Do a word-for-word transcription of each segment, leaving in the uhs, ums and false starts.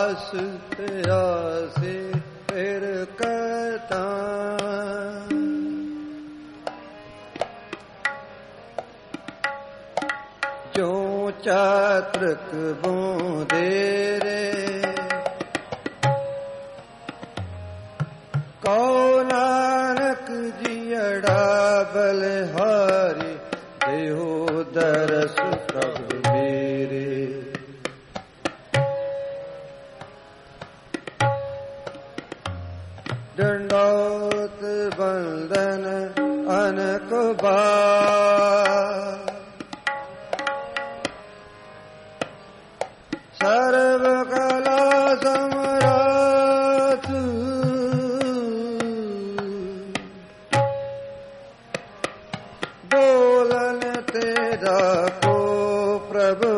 ਆਸ ਤੇ ਆਸੇ ਫਿਰ ਕਤਾ ਜੋ ਚਾਤ੍ਰਿਕ ਬੂੰਦੇ ਰੇ ਕਉ ਨਾਨਕ ਜੀਅੜਾ ਬਲਿਹਾਰੀ ਦੇਹੋ ਦਰਸ ਪ੍ਰਭ ਮੇਰੇ ਡੰਡੌਤ ਬੰਦਨ ਅਨਕ ਬਾਰ ਸਰਬ ਕਲਾ ਸਮਰਾਤ ਡੋਲਨ ਤੇਰਾ ਕੋ ਪ੍ਰਭੂ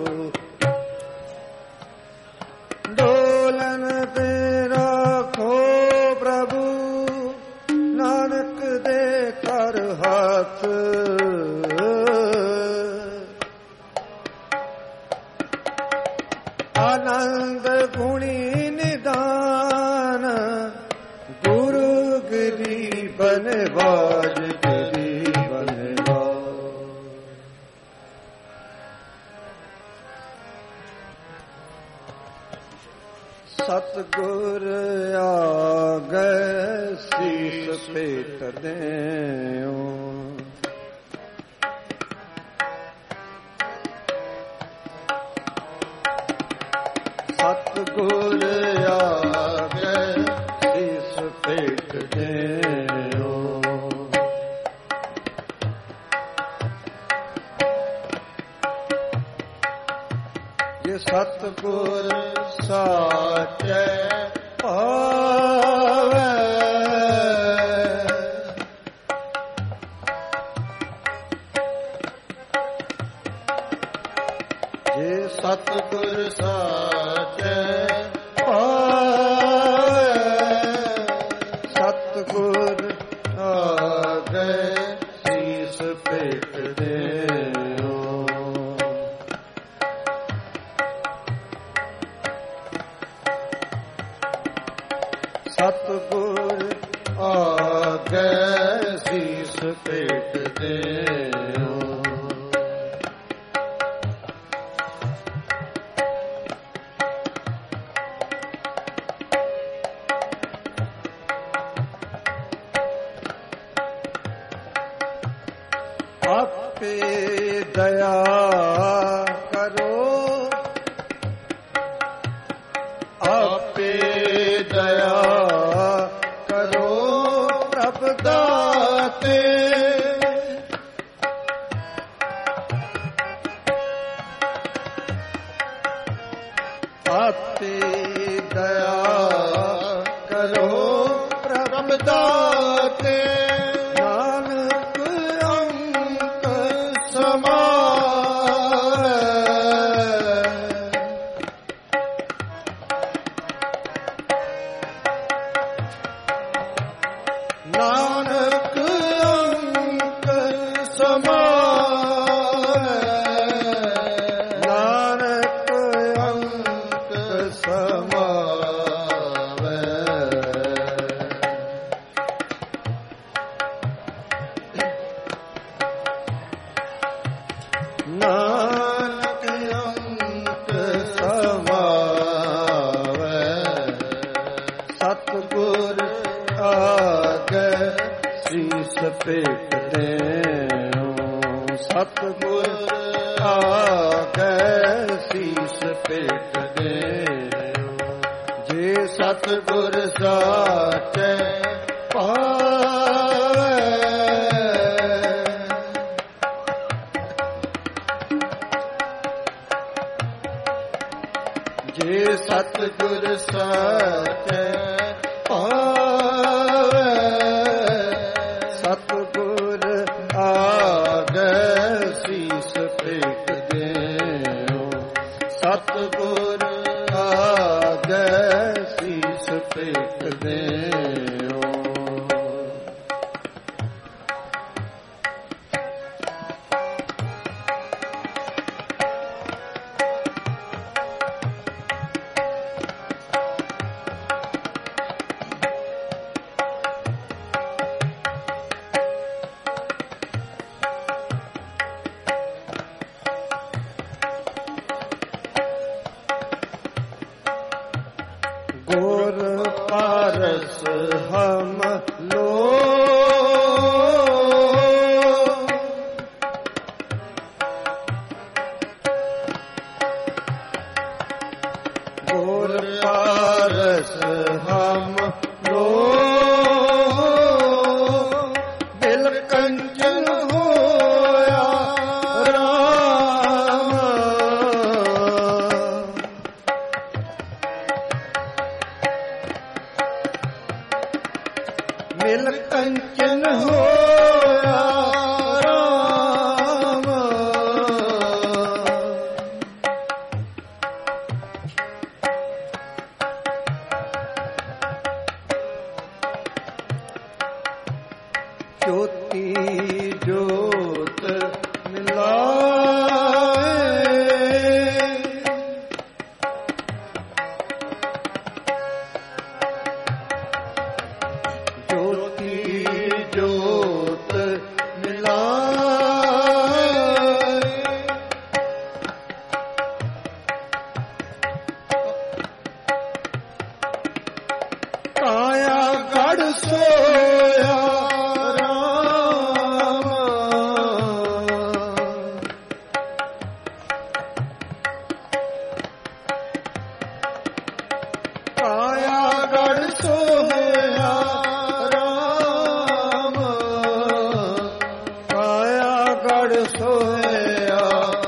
ਡੋਲਨ ਤੇਰਾ ਕੋ ਪ੍ਰਭੂ ਨਾਨਕ ਦੇ ਕਰ ਹੱਥ ਆਨੰਦ ਗੁਣੀ ਨਿਦਾਨ ਗੁਰੂ ਗਰੀਬਨ ਬਾਜ ਗਰੀਬਨ ਬਾਜ ਸਤਿਗੁਰ ਆਗੈ ਸੀਸ ਭੇਟ ਦੇਉ ਸਤਿਗੁਰ ਆਗੈ ਸੀਸ ਭੇਟ ਦੇਉ ਜੇ ਸਤਿਗੁਰ ਸਾਚੈ ਭਾਵੈ ਜੇ ਸਤਿਗੁਰ ਸਾਚੈ ਭਾਵੈ ਸਤਿਗੁਰ ਆਗੈ ਸੀਸ ਭੇਟ ਦੇਉ ਸਤਿਗੁਰ ਆਗੈ ਸੀਸ ਭੇਟ ਦੇਉ ਆਪੇ ਦਇਆ ਕਰੋ ਆਪੇ ਦਇਆ ਕਰੋ ਪ੍ਰਭ ਦਾਤੇ ਆਪੇ ਦਇਆ ਕਰੋ ਪ੍ਰਭ ਦਾਤੇ ਨਾਨਕ ਅੰਤ ਸਮਾਵੈ ਨਾਨਕ ਅੰਤ ਸਮਾਵੈ ਨਾਨਕ ਅੰਤ ਸਮਾਵੈ ਨਾਨਕ ਅੰਤ ਸਮਾਵੈ ਸਤਿਗੁਰ ਆਗੈ ਸੀਸ ਭੇਟ ਦੇਉ ਸਤਿਗੁਰ ਆਗੈ ਸੀਸ ਭੇਟ ਦੇਉ ਜੇ ਸਤਿਗੁਰ ਸਾਚੈ ਭਾਵੈ ਜੇ ਸਤਿਗੁਰ ਸਾਚੈ ਭਾਵੈ ਸਤਿਗੁਰ ਆਗੈ ਸੀਸ ਭੇਟ ਦੇਉ ਸਤਿਗੁਰ ਆਗੈ ਸੀਸ ਭੇਟ ਦੇਉ ਗੁਰ ਪਾਰਸ ਹਮ ਲੋ ਗੁਰ ਪਾਰਸ ਹਮ ਲੋ ਬਿਲ ਕੰਚਨ ਹੋਇਆ ਰਾਮ ਮਿਲ ਕੰਚਨ ਹੋਇਆ ਰਾਮ ਜੋਤੀ ਜੋਤ ਮਿਲਾਏ ਜੋਤੀ ਜੋਤ ਮਿਲਾਏ ਕਾਇਆ ਗੜ ਸੋਇਆ ਰਾਮ ਕਾਇਆ ਗੜ ਸੋਇਆ ਰਾਮ ਕਾਇਆ ਗੜ ਸੋਇਆ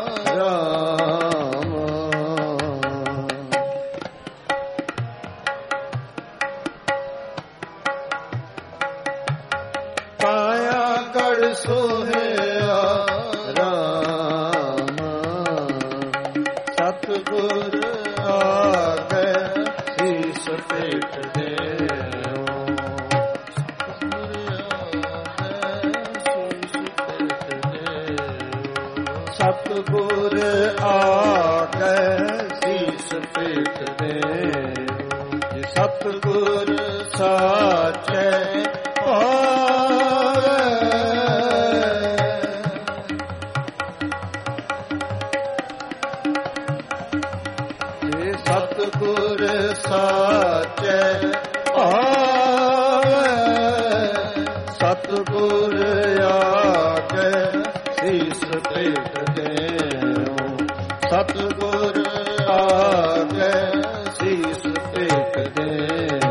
ਰਾਮ ਕਾਇਆ ਗੜ ਸੋਹਿਆ ਰਾਮ ਸਤਿਗੁਰ ਆਗੇ ਸੀਸ ਭੇਟ ਦੇਓ ਸਤਿਗੁਰ ਆਗੇ ਸੀਸ ਭੇਟ ਦੇਓ ਸਤਿਗੁਰ ਸਾਚੇ ਸਤਿਗੁਰ ਸਾਚੇ ਭਾਵੈ ਸਤਿਗੁਰ ਆਗੇ ਸੀਸ ਭੇਟ ਦੇਓ ਸਤਿਗੁਰ ਆਗੇ ਸੀਸ ਭੇਟ ਦੇਓ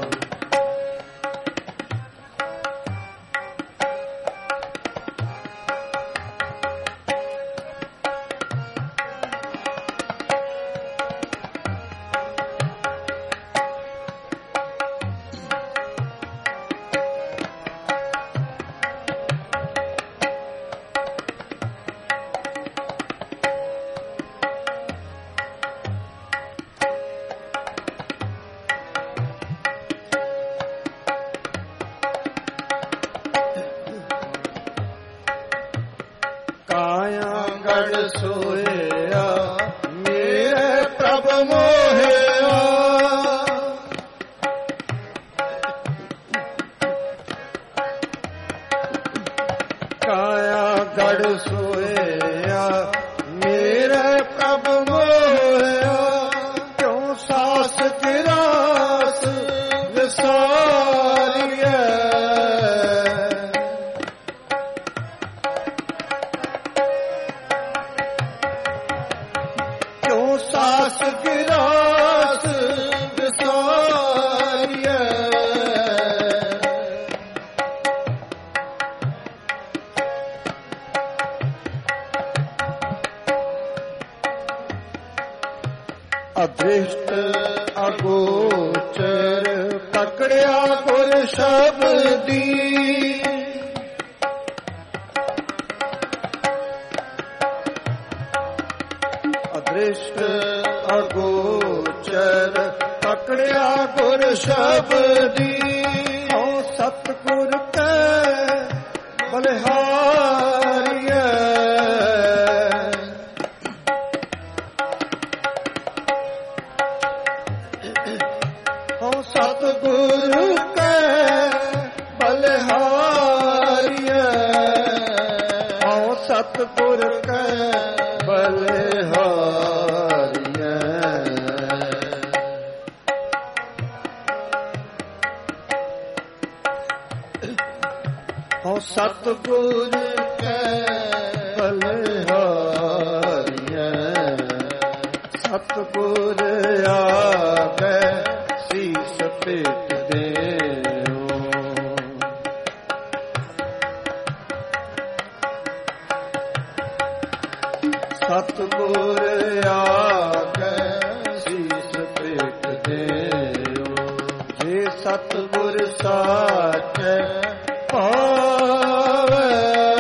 ਕਾਇਆ ਗੜ ਸੋਇਆ ਮੇਰੇ ਪ੍ਰਭ ਮੋਹਿਆ ਕਾਇਆ ਗੜ ਸੋਇਆ ਮੇਰੇ ਪ੍ਰਭ ਮੋਹਿਆ ਕਿਉਂ ਸਾਸ ਗਿਰਾਸ ਵਿਸਾਰੀਐ ਸਾਸ ਗਿਰਾਸ ਵਿਸਾਰੀਐ ਅਦ੍ਰਿਸ਼ਟ ਅਗੋਚਰ ਪਕੜਿਆ ਗੁਰ ਸ਼ਬਦੀ ਅਦ੍ਰਿਸ਼ਟ ਅਗੋਚਰ ਪਕੜਿਆ ਗੁਰ ਸ਼ਬਦੀ ਹਉ ਸਤਿਗੁਰ ਕੈ ਬਲਿਹਾਰੀਐ ਹਉ ਸਤਿਗੁਰ ਕੈ ਬਲਿਹਾਰੀਐ ਹਉ ਸਤਿਗੁਰ ਕੈ ਬਲਿਹਾਰੀਐ ਸਤਿਗੁਰ ਕੈ ਬਲਿਹਾਰੀਐ ਸਤਿਗੁਰ ਆਗੈ ਸੀਸ ਭੇਟ ਦੇਉ ਸਤਿਗੁਰ ਆਗੈ ਸੀਸ ਭੇਟ ਦੇਉ ਜੇ ਸਤਿਗੁਰ ਸਾਚੈ ਪਾਵੈ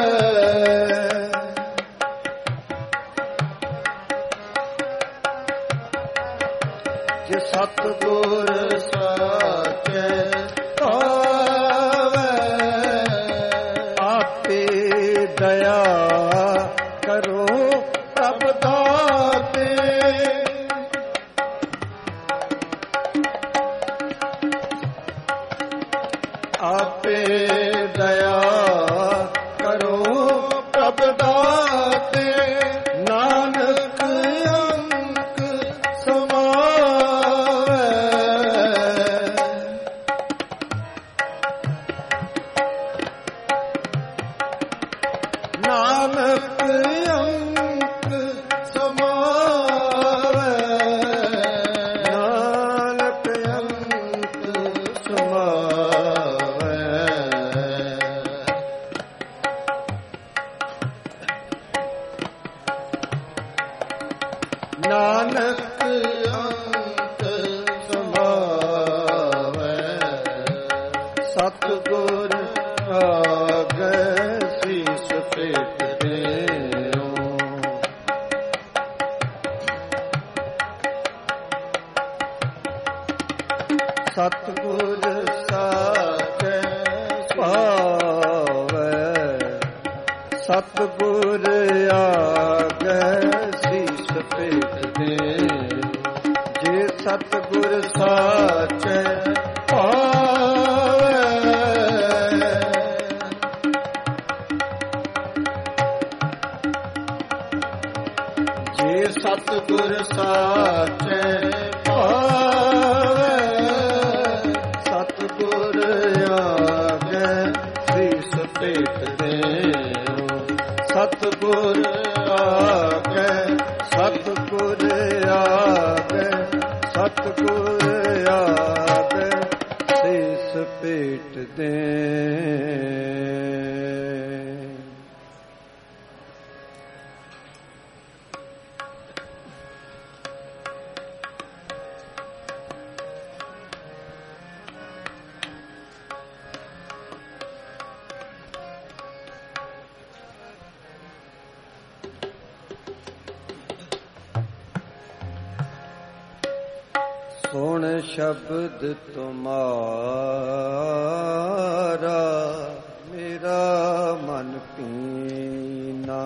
ਜੇ ਸਤਿਗੁਰ ਸਾਚੈ ਪਾਵੈ ਆਪੇ ਦਇਆ ਕਰੋ ਪ੍ਰਭ ਦਾਤੇ ਆਪੇ ਦਇਆ ਕਰੋ ਪ੍ਰਭ ਦਾਤੇ ਨਾਨਕ ਅੰਕ ਸਮਾਵੈ ਨਾਨਕ ਅੰਕ ਸਮਾਵੈ ਨਾਨਕ ਅੰਕ ਸਮਾਵੈ ਨਾਨਕ ਅੰਕ ਸਮਾਵੈ ਸਤਿਗੁਰ ਆਗੈ ਸੀਸ ਭੇਟ ਦੇਉ ਸਤਿਗੁਰ ਸਾਚੈ ਪਾਵੈ ਸਤਿਗੁਰ ਆਗੈ ਸੀਸ ਭੇਟ ਦੇਉ ਜੇ ਸਤਿਗੁਰ ਸਾਚੈ ਪਾਵੈ ਜੇ ਸਤਿਗੁਰ ਸਾਚੈ ਪਾਵੈ ਸਤਿਗੁਰ ਆਗੈ ਸੀਸ ਭੇਟ ਦੇਉ ਸਤਿਗੁਰ ਆਗੈ ਸਤਿਗੁਰ ਆਗੈ ਸਤਿਗੁਰ ਆਗੈ ਸੀਸ ਭੇਟ ਦੇਉ ਸੁਣ ਸ਼ਬਦ ਤੁਮਾਰਾ ਮੇਰਾ ਮਨ ਪੀਨਾ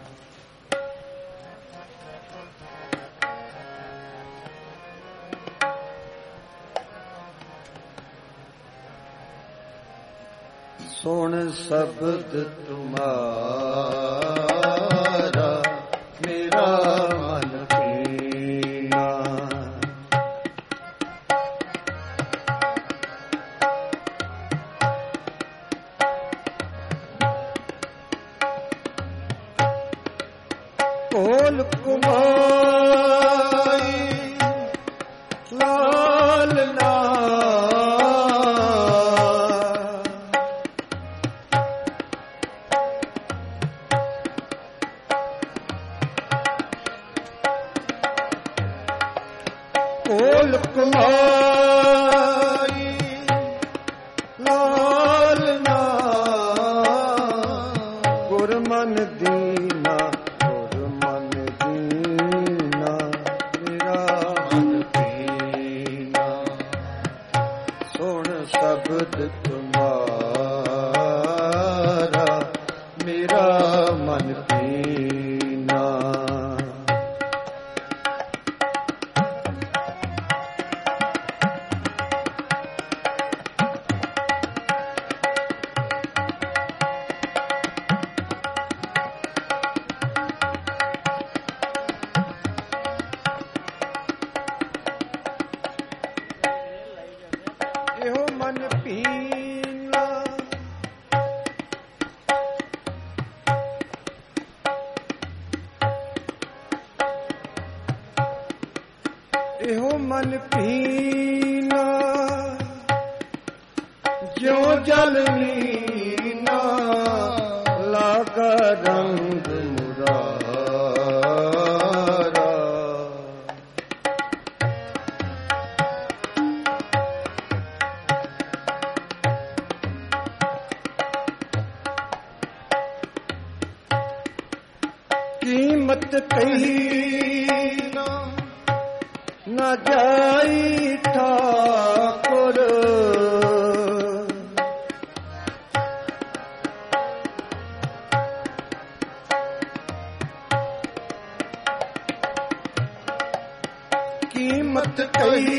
ਸੁਣ ਸ਼ਬਦ ਤੁਮਾਰਾ ਮੇਰਾ ਮਨ ਪੀਨਾ ਕੋਲ ਕੁਮਾਈ ਲਾਲ ਨਾ ਕੋਲ ਕੁਮਾਈ ਲਾਲ ਨਾ ਗੁਰਮਨ ਦੀਨਾ ਸ਼ਬਦ ਤੁਮਾਰਾ ਮੇਰਾ ਮਨ ਪੀਨਾ एहो मन पीना ज्यों जल मीना लागा रंग मुरारा। कीमत कही न जाई ठाकुर कीमत कही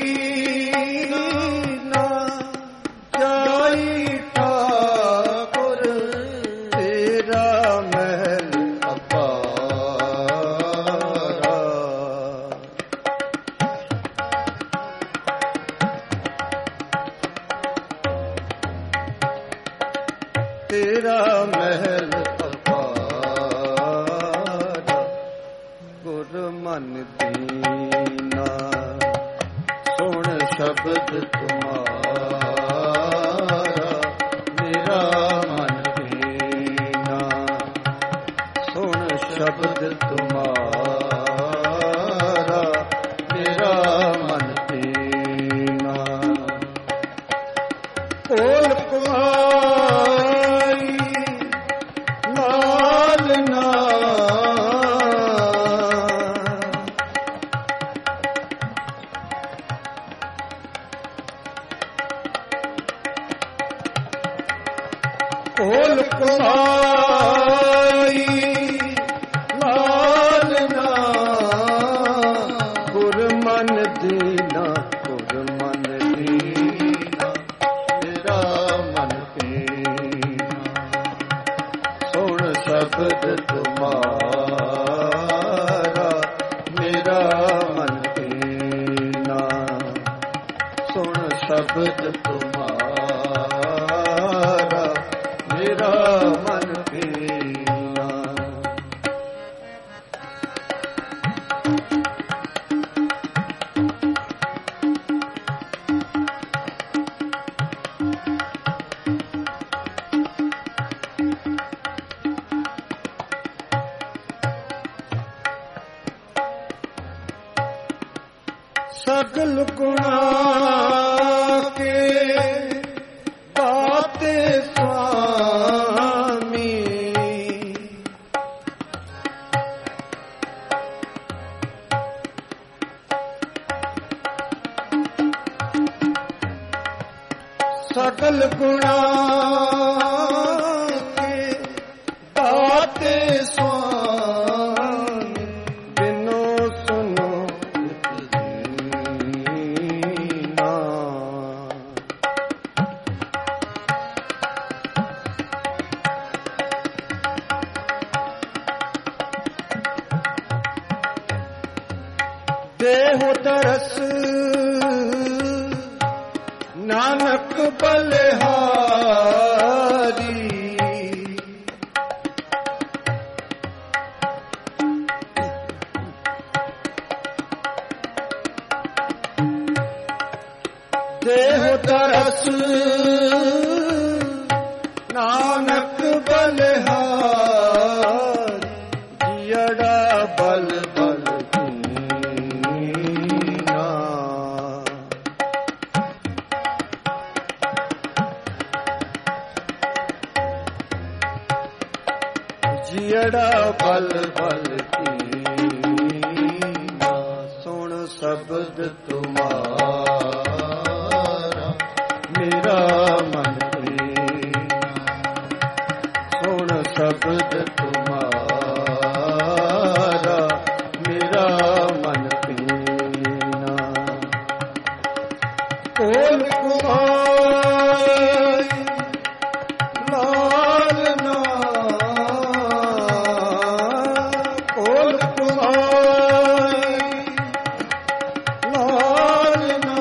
न जाई ठाकुर तेरा महल अपारा। तेरा महल अपारा गुर मन दीना सुन शब्द तुम्हारा। मेरा मन दीना सुन शब्द तुम्हारा। मेरा मन दीना कोल कुमारी लाल ना कोल कुमारी लाल ना गुर मन दीना गुर मन दीना। मेरा मन दीना सुन शब्द तुम्हारा। मेरा मन दीना सुन शब्द तुम्हारा। मेरा मन दीना सगल गुणा के दाते स्वामी। सकल गुणा के दाते स्वामी बिनो सुनो दीना। देहु तरस नानक बलिहारी। देहु तरस नानक बलिहारी। जियड़ा बल बल कीना। जियड़ा बल बल कीना सुन शब्द तुम्हारा। मेरा मन दीना सुन शब्द तुम्हारा। मेरा मन दीना कोल कुमारी लाल ना कोल कुमारी लाल ना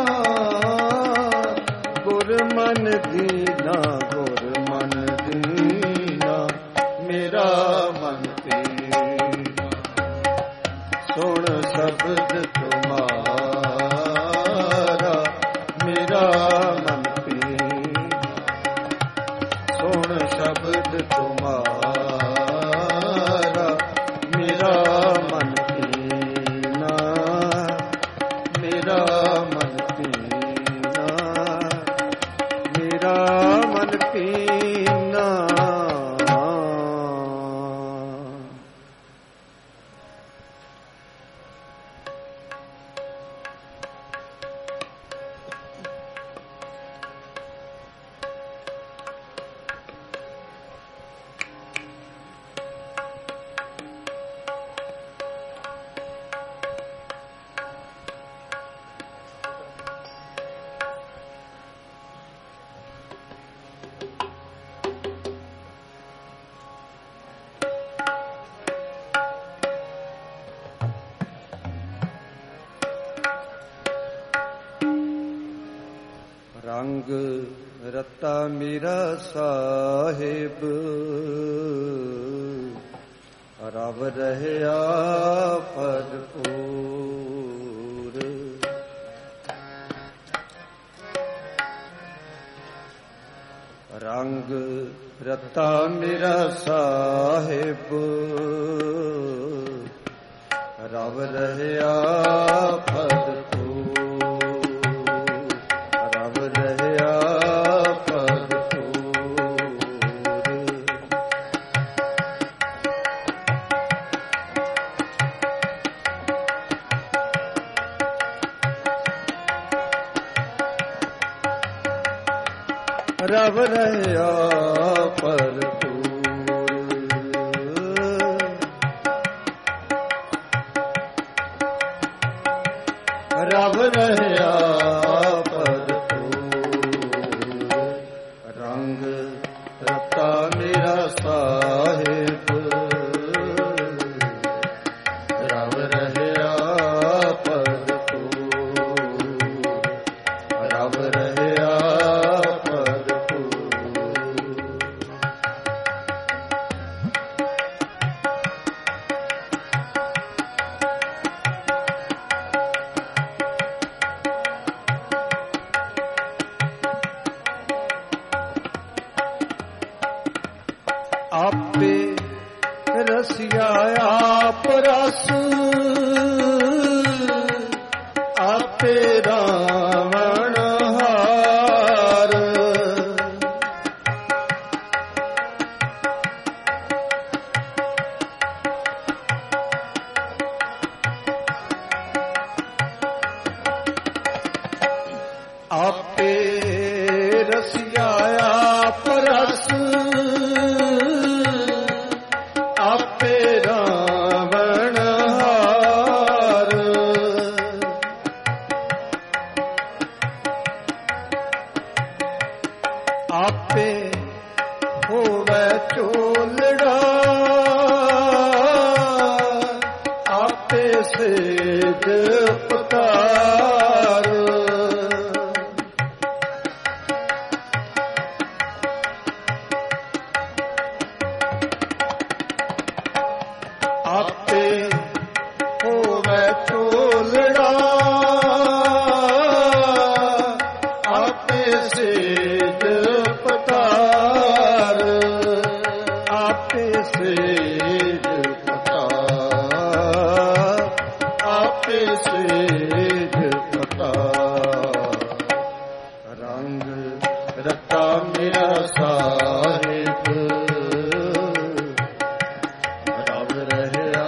गुर मन दीना गुर मन दीना। मेरा मन दीना। सुन शब्द तुम्हारा ਰੰਗ ਰਤਾ ਮੇਰਾ ਸਾਹਿਬ, ਰਵ ਰਹਿਆ ਭਰਪੂਰ। ਰੰਗ ਰਤਾ ਮੇਰਾ ਸਾਹਿਬ, ਰਵ ਰਹਿਆ ਭਰਪੂਰ, ਰਵ ਰਹਿਆ ਭਰਪੂਰ। ਰਵ ਰਹਿਆ ਭਰਪੂਰ, ਰਵ ਰਹਿਆ ਭਰਪੂਰ। ਰੰਗ ਰਤਾ ਮੇਰਾ ਸਾਹਿਬ, ਰਵ ਰਹਿਆ ਭਰਪੂਰ, ਰਵ ਰਹਿਆ ਆਪੇ ਰਸਿਆ ਆਪ ਰਸ, ਆਪੇ ਰਾਵਣ ਹਾਰ। ਆਪੇ ਰਸਿਆ ਆਪ ਰਸ, ਆਪੇ ਰਾਵਣ ਹਾਰ। ਆਪੇ ਹੋਵੇ ਝੋਲੜਾ, ਆਪੇ ਸੇਜ ਪਤਾਰ। ਆਪੇ ਹੋਵੇ ਝੋਲੜਾ, ਆਪੇ ਸੇਜ ਪਤਾਰ। ਆਪੇ ਸੇਜ ਪਤਾਰ, ਆਪੇ ਸੇਜ ਪਤਾਰ। ਰੰਗ ਰਤਾ ਮੇਰਾ ਸਾਹਿਬ, ਰਵ ਰਹਿਆ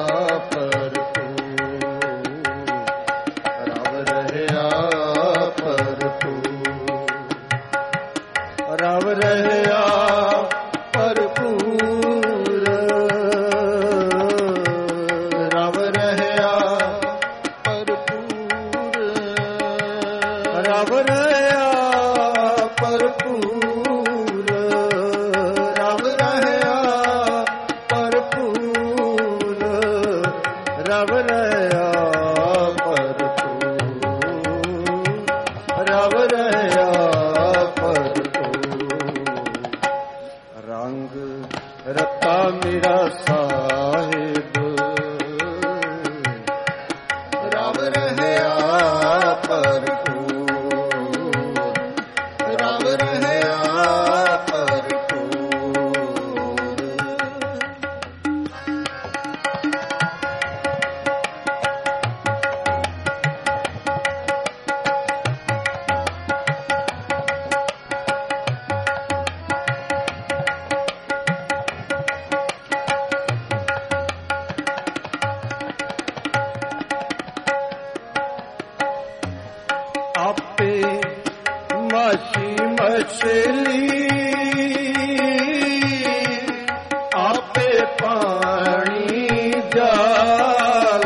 ਭਰਪੂਰ, ਰਵ ਰਹਿਆ ਭਰਪੂਰ, ਰਵ ਰਹਿਆ ਭਰਪੂਰ, ਰਵ ਰਹਿਆ ਭਰਪੂਰ, ਰਵ ਰਹਿਆ ਭਰਪੂਰ, ਰਵ ਰਹਿਆ ਭਰਪੂਰ, ਰਵ ਰਹਿਆ ਭਰਪੂਰ, ਰਵ ਰਹਿਆ ਭਰਪੂਰ। ਰੰਗ ਰਤਾ ਮੇਰਾ ਸਾਹਿਬ, ਰਵ ਰਹਿਆ ਭਰਪੂਰ, ਰਵ ਰਹਿਆ ਭਰਪੂਰ। ਆਪੇ ਮਾਛੀ ਮਛਲੀ, ਆਪੇ ਪਾਣੀ ਜਾਲ।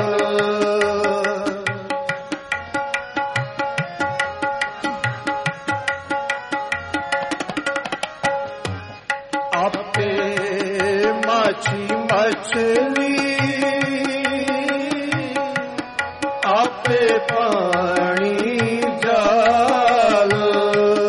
ਆਪੇ ਮਾਛੀ ਮਛਲੀ, ਆਪੇ ਪਾਣੀ ਜਾਲ।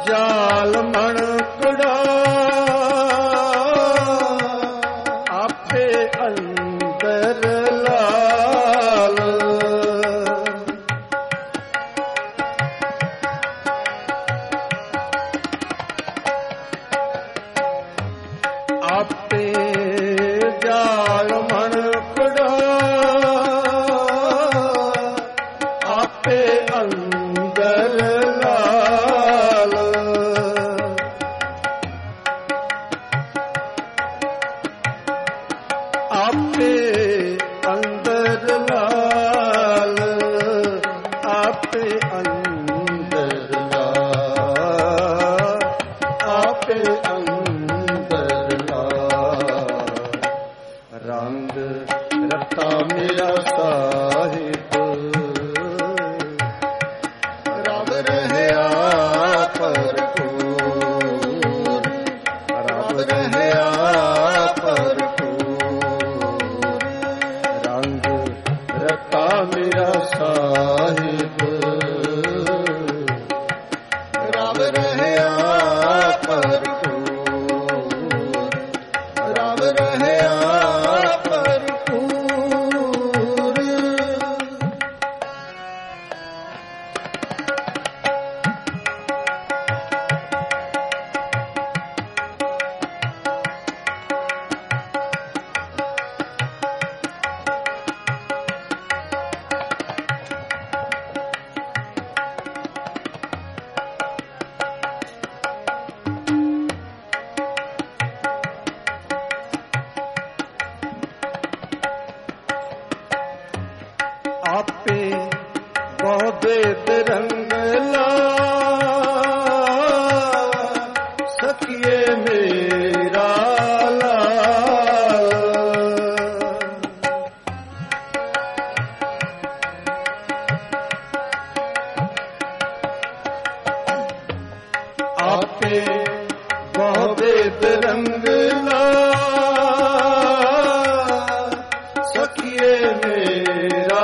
ਜਾਲ ਮਣਕੜਾ ਆਪੇ ਅੰਦਰ ਲਾਲ ਆਪੇ ਜਾਲ ਮਣਕੜਾ ਆਪੇ ਅੰਦਰ ਲਾਲ ਆਪੇ ਅੰਦਰ ਲਾਲ ਆਪੇ ਅੰਦਰ ਲਾਲ ਆਪੇ ਅੰਦਰ ਲਾਲ ਰੰਗ ਰਤਾ ਮੇਰਾ ਸਾਹਿਬ ਰਬ ਰਹਿਆ ਭਰਪੂਰ ਰਬ ਰਹਿਆ ਭਰਪੂਰ ਰੰਗ ਰਤਾ ਮੇਰਾ ਸਾਹਿਬ ਰਬ ਰਹਿਆ ਭਰਪੂਰ ਰਬ ਰਹਿਆ ਭਰਪੂਰ ਆਪੇ ਬਹੁਤੇ ਤਿਰੰਗਲਾ ਸਖੀਏ ਮੇਰਾ ਲਾਲ ਆਪੇ ਬਹੁਤੇ ਤਿਰੰਗਲਾ ਸਖੀਏ ਮੇਰਾ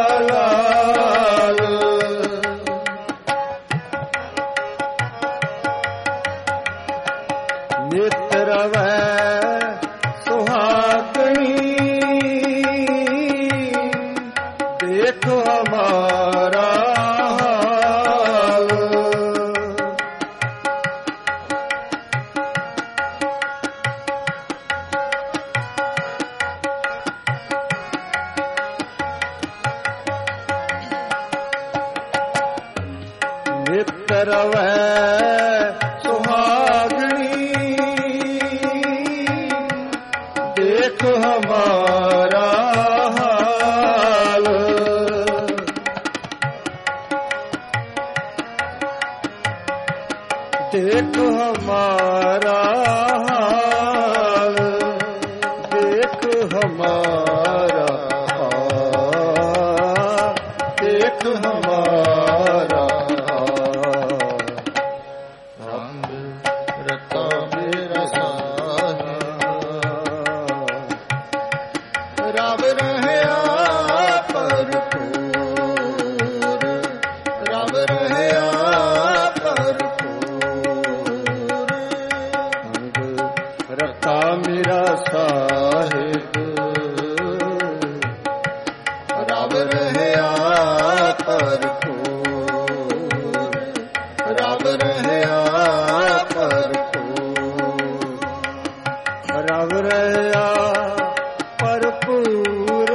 ਨਿਤਰਵੈ ਸੁਹਾਗਣੀ ਦੇਖੋ ਹਮਾਰਾ ਹਾਲ ਨਿਤਰਵੈ देखो हमारा हाल देखो हमारा हाल देखो हमारा हाल देखो हमारा हाल रंग रता मेरा रब रहया भरपूर रब रहया भरपूर रता मेरा साहिब रब रहया भरपूर रब रहया भरपूर रब रहया ਭਰਪੂਰ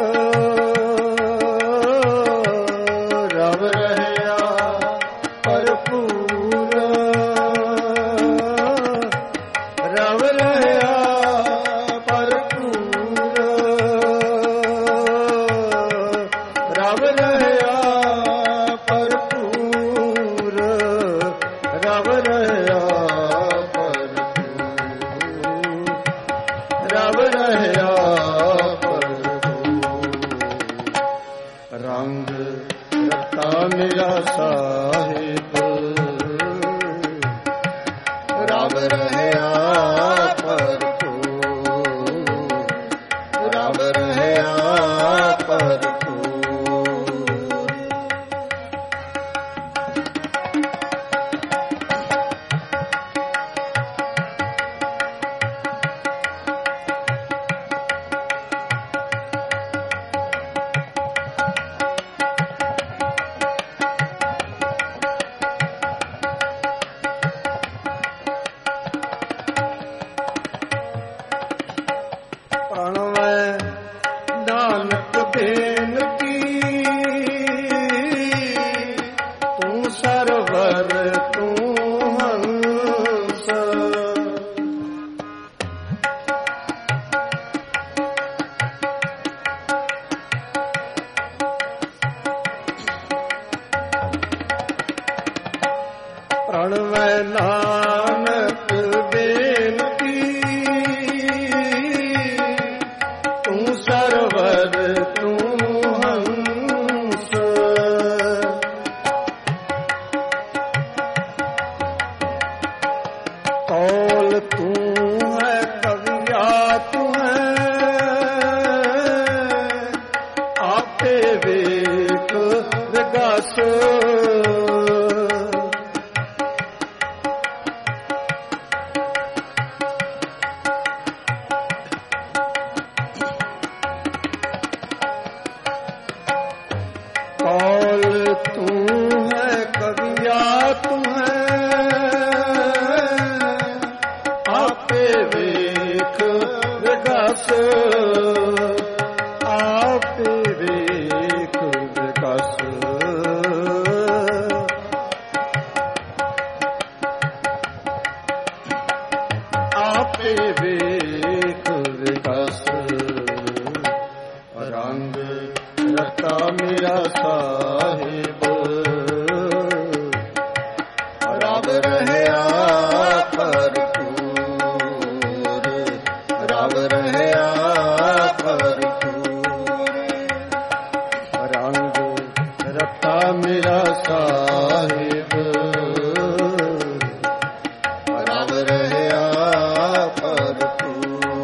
ਰਬ ਰਹਿਆ ਭਰਪੂਰ ਰਬ ਰਹਿਆ ਭਰਪੂਰ ਰਬ ਰਹਿਆ ਭਰਪੂਰ ਰਬ ਰਹਿਆ ਭਰਪੂਰ ਰਬ ਰਹਿਆ ਰੰਗ ਰਤਾ ਮੇਰਾ ਸਾਹਿਬ ਰਬ ਰਹਿਆ ਭਰਪੂਰ ਰਬ ਰਹਿਆ ਭਰਪੂਰ ਨਾਨਕ ਬੇਨਤੀ, ਤੂੰ ਸਰਵਰ ਤੂੰ ਹੰਸ। ਕੌਲ ਤੂੰ ਹੈ ਕਵਿਆ ਤੂੰ ਹੈ, ਆਪੇ ਵੇਖ ਵਿਗਸ। ਕੌਲ ਤੂੰ ਹੈ ਕਵਿਆ ਤੂੰ ਹੈ, ਆਪੇ ਵੇਖ ਵਿਗਸ। ਆਪੇ ਵੇਖ ਵਿਗਸ। ਆਪੇ ਵੇਖ ਵਿਗਸ। ਰੰਗ ਰਤਾ ਮੇਰਾ ਸਾਹਿਬ, ਰਬ ਰਹਿਆ ਭਰਪੂਰ। ਰਬ ਰਹਿਆ ਭਰਪੂਰ। ਰੰਗ ਰਤਾ ਮੇਰਾ ਸਾਹਿਬ, ਰਬ ਰਹਿਆ ਭਰਪੂਰ।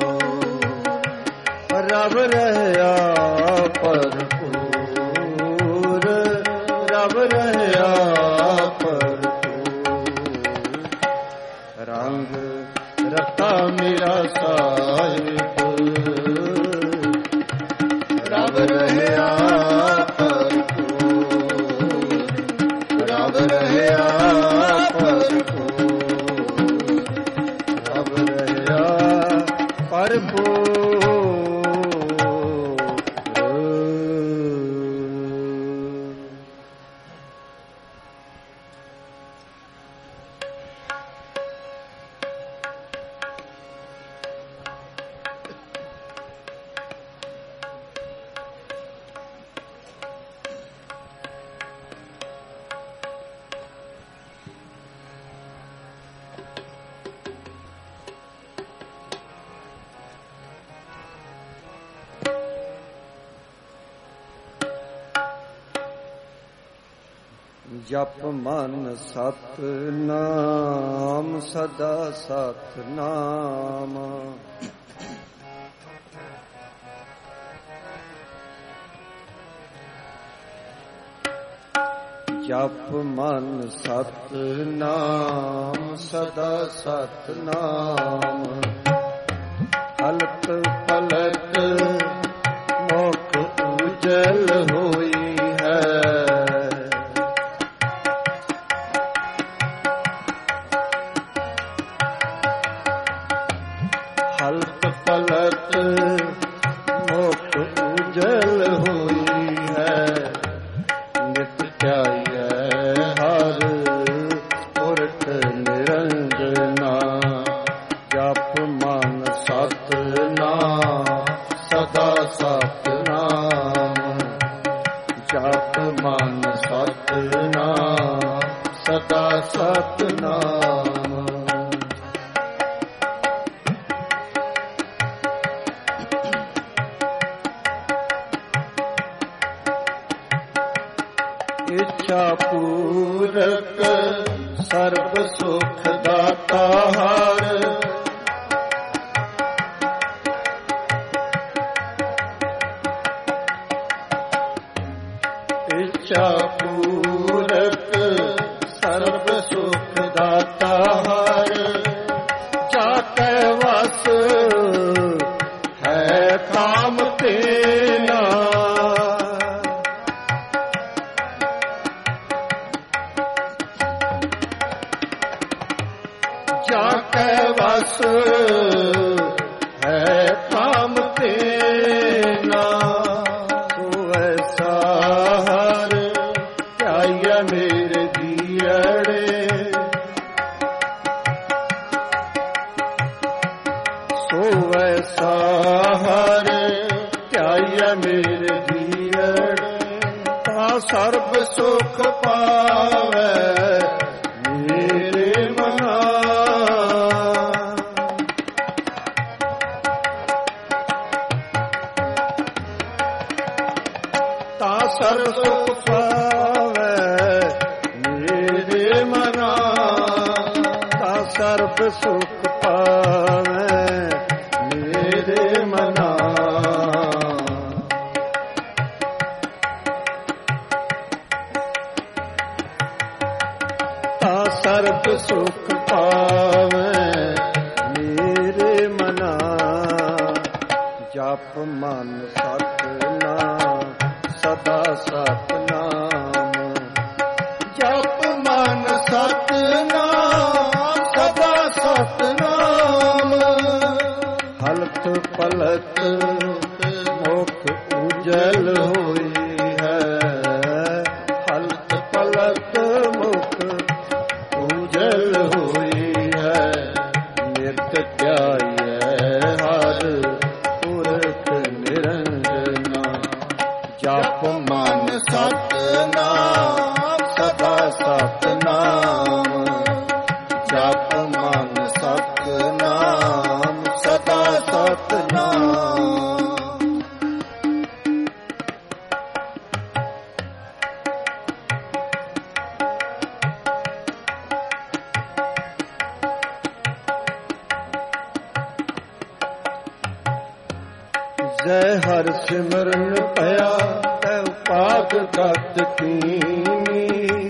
ਰਬ ਰਹਿਆ ਭਰਪੂਰ। ਰਬ ਰਹਿਆ ਭਰਪੂਰ। ਰੰਗ ਰਤਾ ਮੇਰਾ ਸਾਹਿਬ, ਰਬ ਰਹਿਆ ਭਰਪੂਰ। ਰਬ ਰਹਿਆ ਭਰਪੂਰ। ਰਬ ਰਹਿਆ ਭਰਪੂਰ। ਜਪ ਮਨ ਸਤ ਨਾਮ ਸਦਾ ਸਤ ਨਾਮ। ਜਪ ਮਨ ਸਤ ਨਾਮ ਸਦਾ ਸਤ ਨਾਮ। ਹਲਕ ਪਲਕ ਮੁਖ ਉਜਲ ਹੋਈ ਹੈ। ਹਲਕ ਪਲਕ ਮੁਖ ਉਜਲ ਹੋਈ ਹੈ। ਨਿਤ ਧਿਆਈਐ ਹਰ ਪੁਰਖ ਨਿਰੰਜਨਾ। ਜਪ ਮਨ ਸਤ ਨਾਮ ਸਦਾ ਸਤ ਨਾਮ। ਜਪ ਮਨ ਸਤ ਨਾਮ ਸਦਾ ਸਤ ਨਾਮ। ਇੱਛਾ ਪੂਰਕ ਸਰਬ ਸੁਖ ਦਾਤਾ ਹਰਿ। ਇੱਛਾ ਪੂਰਕ ਸਰਬ ਸੁਖ ਦਾਤਾ ਹਰਿ। ਜਾ ਕੈ ਵਸ ਹੈ ਕਾਮ ਤੇਨਾ। ਜਾ ਕੈ ਵਸ ਹੈ ਕਾਮ ਤੇਨਾ। ਸੋ ਐਸਾ ਹਰਿ ਧਿਆਈਐ ਮੇਰੇ ਦੀਅੜੇ। ਸੋ ਐਸਾ ਹਰਿ ਧਿਆਈਐ ਮੇਰੇ ਦੀਅੜੇ। ਤਾ ਸਰਬ ਸੁਖ ਪਾਵੈ ਮੇਰੇ ਮਨ ਸਰਬ ਸੁਖ ਪਾਵੈ ਮੇਰੇ ਮਨਾ। ਤਾ ਸਰਬ ਸੁਖ ਪਾਵੈ ਮੇਰੇ ਮਨਾ। ਜਪ ਮਨ ਸਤਿਨਾਮ ਸਦਾ ਸਤਿਨਾਮ। ਜਪ ਮਨ ਸਤਿਨਾਮ ਸਦਾ ਸਤਿਨਾਮ। ਹਲਤ ਪਲਤ ਮੁਖ ਉਜਲ ਹੋਈ ਹੈ। ਹਲਤ ਪਲਤ ਮੁਖ ਉਜਲ ਹੋਈ ਹੈ। ਨਿਤ ਧਿਆਈਐ ਹਰ ਪੁਰਖ ਨਿਰੰਜਨਾ। ਜਪ ਮਨ ਸਤਿਨਾਮ ਸਦਾ ਸਤਿਨਾਮ। ਜਪ ਮਨ ਸਤਿਨਾਮ ਸਦਾ ਸਤਿਨਾਮ। ਜੈ ਹਰਿ ਸਿਮਰਨ ਭਇਆ ਤੈ ਉਪਾਦ ਗਤ ਕੀਨੀ।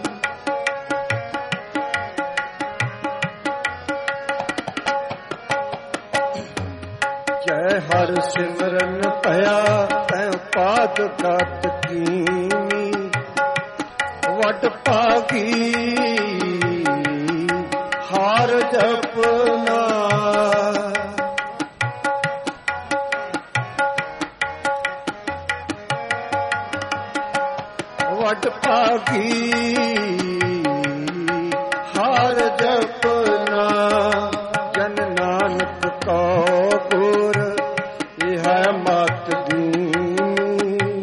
ਜੈ ਹਰਿ ਸਿਮਰਨ ਭਇਆ ਤੈ ਉਪਾਦ ਗਤ ਕੀਨੀ। ਵਡ ਭਾਗੀ ਹਾਰ ਜਪਨਾ। ਵਡ ਭਾਗੀ ਹਾਰ ਜਪਨਾ। ਜਨ ਨਾਨਕ ਕੋ ਗੁਰ ਇਹ ਮਤ ਦੀਨੀ।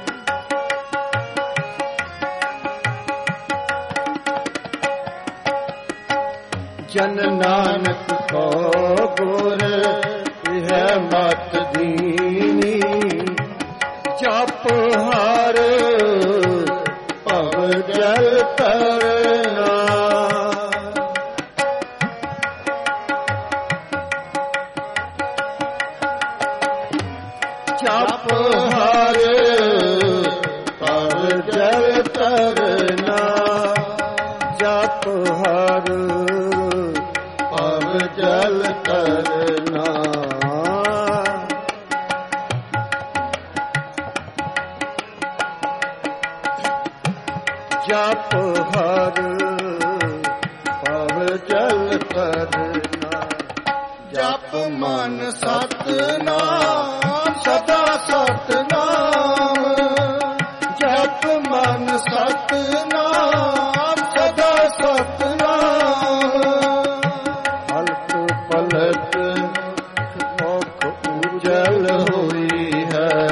ਜਨ ਨਾਨਕ ਕੋ ਗੁਰ ਇਹ ਮਤ ਦੀਨੀ। ਜਪ ਹਰ ਭਵ ਜਲ ਤਰਨਾ। ਜਪ ਹਰ ਭਵ ਜਲ ਤਰਨਾ। ਜਪ ਹਰ ਭਵ ਜਲ ਤਰਨਾ। ਜਪ ਹਰ ਭਵ ਜਲ ਤਰਨਾ। ਜਪ ਮਨ ਸਤਿਨਾਮ ਸਦਾ ਸਤਿਨਾਮ। ਜਪ ਮਨ ਸਤਿਨਾਮ ਸਦਾ ਸਤਿਨਾਮ। ਹਲਤ ਪਲਤ ਮੁਖ ਉਜਲ ਹੋਈ ਹੈ।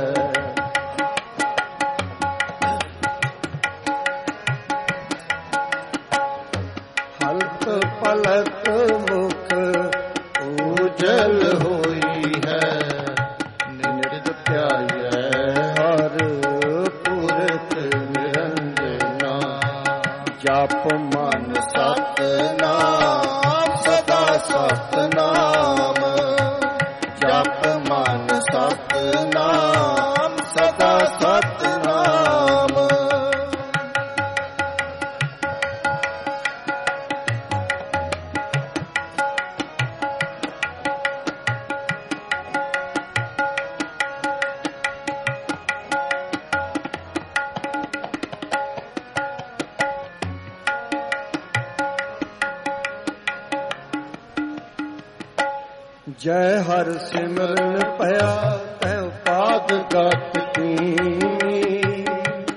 ਹਲਤ ਪਲਤ ਮੁਖ ਉਜਲ ਹੋਈ ਹੈ। ਨਿਤ ਧਿਆਈਐ ਹਰ ਪੁਰਖ ਨਿਰੰਜਨਾ। ਜਪ ਮਨ ਸਤਿਨਾਮ ਸਦਾ ਸਤਿਨਾਮ। ਜਪ ਮਨ ਸਤਿਨਾਮ ਸਦਾ ਸਤਿਨਾਮ। ਜੈ ਹਰਿ ਸਿਮਰਨ ਭਇਆ ਤੈ ਉਪਾਦ ਗਤ ਕੀਨੀ।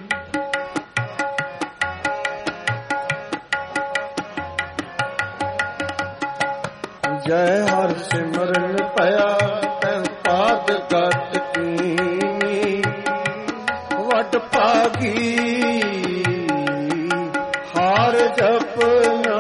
ਜੈ ਹਰਿ ਸਿਮਰਨ ਭਇਆ ਤੈ ਉਪਾਦ ਗਤ ਕੀਨੀ। ਵਡ ਭਾਗੀ ਹਾਰ ਜਪਨਾ।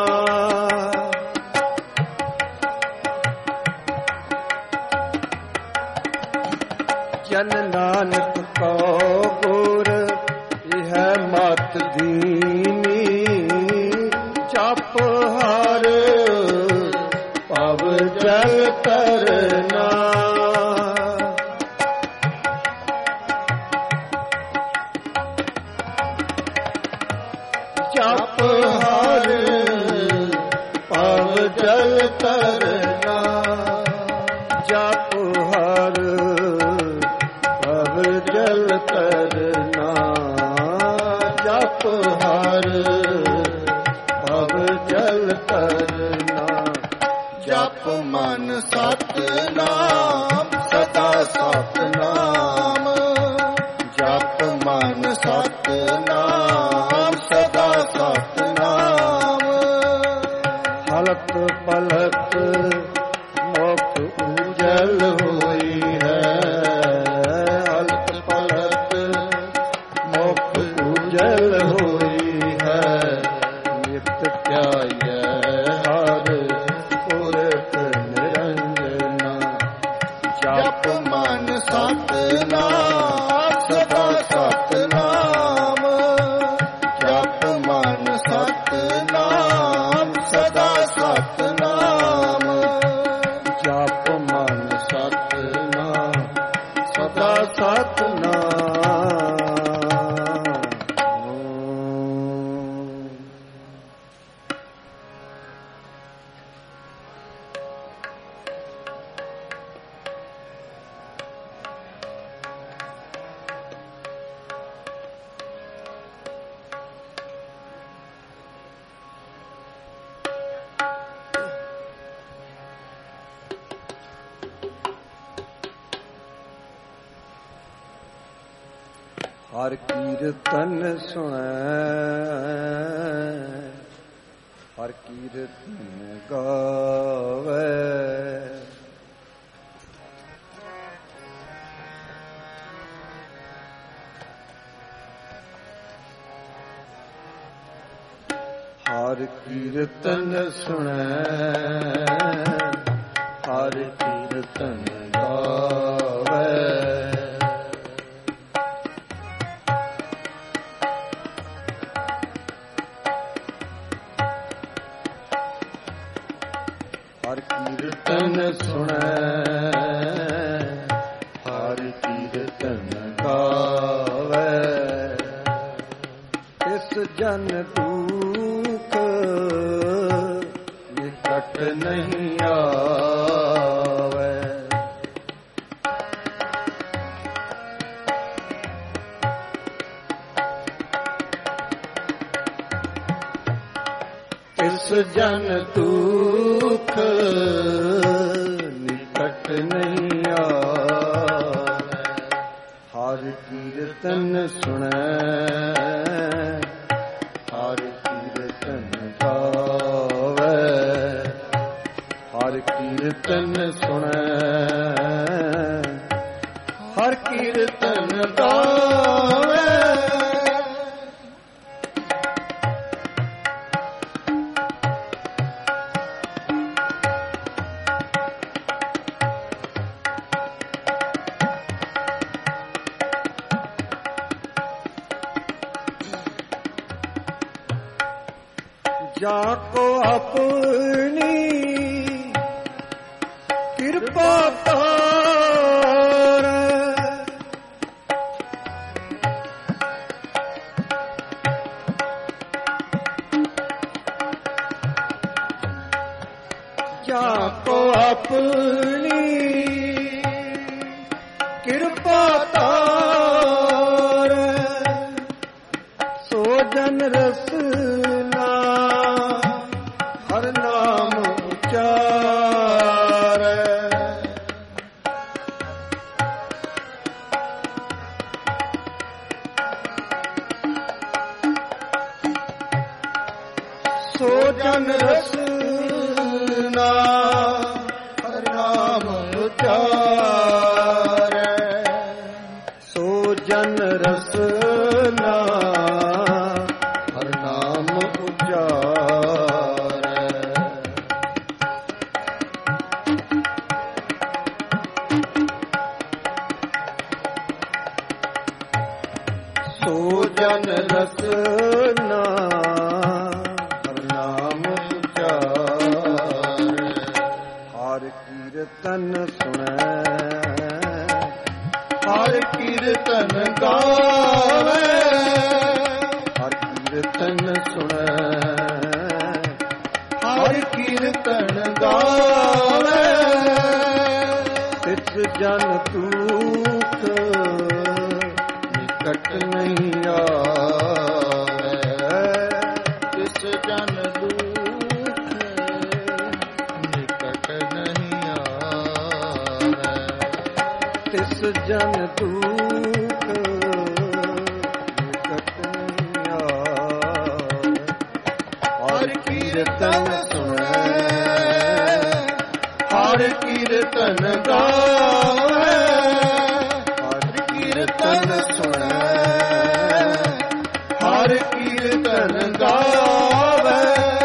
ਜਨ ਨਾਨਕ ਕੋ ਗੁਰ ਇਹ ਮਤ ਦੀਨੀ। ਜਪ ਹਰ ਜਲ ਤਰਨਾ ਜਪ ਹਰ ਭਵ ਜਲ ਤਰਨਾ ਜਪ ਹਰ ਭਵ ਜਲ ਤਰਨਾ ਜਪ ਹਰ ਭਵ ਜਲ ਤਰਨਾ ਜਪ ਮਨ ਸਤਿਨਾਮ ਸਦਾ ਸਤਿਨਾਮ ਜਪ ਮਨ ਸਤਿਨਾਮ ਸਦਾ ਸਤਿਨਾਮ ਹਲਤ ਪਲਤ ਮੁਖ ਉਜਲ ਹੋਈ ਹੈ ਹਲਤ ਪਲਤ ਮੁਖ ਉਜਲ ਹੋਈ ਹੈ ਨਿਤ ਧਿਆਇਐ ਹਰ ਪੁਰਖ ਨਿਰੰਜਨਾ ਜਪ ਮਨ ਸਤਿਨਾਮ ਸਦਾ ਸਤਿਨਾਮ ਜਪ ਮਨ ਸਤਿਨਾਮ ਸਦਾ ਸਤਿਨਾਮ ਜਪ ਮਨ ਸਤਿਨਾਮ ਸਦਾ ਸਤਿਨਾਮ ਹਰ ਕੀਰਤਨ ਸੁਣੈ ਹਰ ਕੀਰਤਨ ਗਾਵੇ ਹਰ ਕੀਰਤਨ ਸੁਣੈ ਹਰ ਕੀਰਤਨ ਗਾਵੇ ਹਰ ਕੀਰਤਨ ਸੁਣੈ ਹਰ ਕੀਰਤਨ ਗਾਵੇ ਇਸ ਜਨ ਦੁਖ ਨਿਕਟ ਨਹੀਂ ਆਵੇ ਇਸ ਜਨ ਦੁਖ ਨਿਕਟ ਨਹੀਂ ਆਵੇ ਹਰ ਕੀਰਤਨ ਸੁਣੈ ਹਰ ਕੀਰਤਨ ਗਾਵੇ ਹਰ ਕੀਰਤਨ ਸੁਣੈ ਹਰ ਕੀਰਤਨ ਗਾਵੇ ਜਾਕੋ ਆਪਣੀ ਕਿਰਪਾ ਕਰ ਜਾਕੋ ਆਪਣੀ ਕਿਰਪਾ ਕਰ ਸੋ ਜਨ ਰਸਨਾ ਹਰ ਨਾਮ ਉਚਾਰੈ ਸੋ ਜਨ ਰਸਨਾ ਹਰ ਨਾਮ ਉਚਾਰੈ ਸੋ ਜਨ ਰਸਨਾ ਹਰ ਨਾਮ ਕੀਰਤਨ ਸੁਣੈ, ਹਰ ਕੀਰਤਨ ਗਾਵੇ, ਹਰ ਕੀਰਤਨ ਸੁਣੈ, ਹਰ ਕੀਰਤਨ ਗਾਵੇ, ਤਿਸ ਜਨ ਦੁਖ ਨਿਕਟ ਨਹੀਂ ਆਵੇ, ਤਿਸ ਜਨ ਦੁਖ ਨਿਕਟ ਨਹੀਂ ਆਵੇ, ਤਿਸ ਜਨ ਦੁਖ ਨਿਕਟ ਨਹੀਂ ਆਵੇ, ਹਰ ਕੀਰਤਨ ਸੁਣੈ, ਹਰ ਕੀਰਤਨ ਗਾਵੇ, ਹਰ ਕੀਰਤਨ ਸੁਣੈ, ਹਰ ਕੀਰਤਨ ਗਾਵੇ।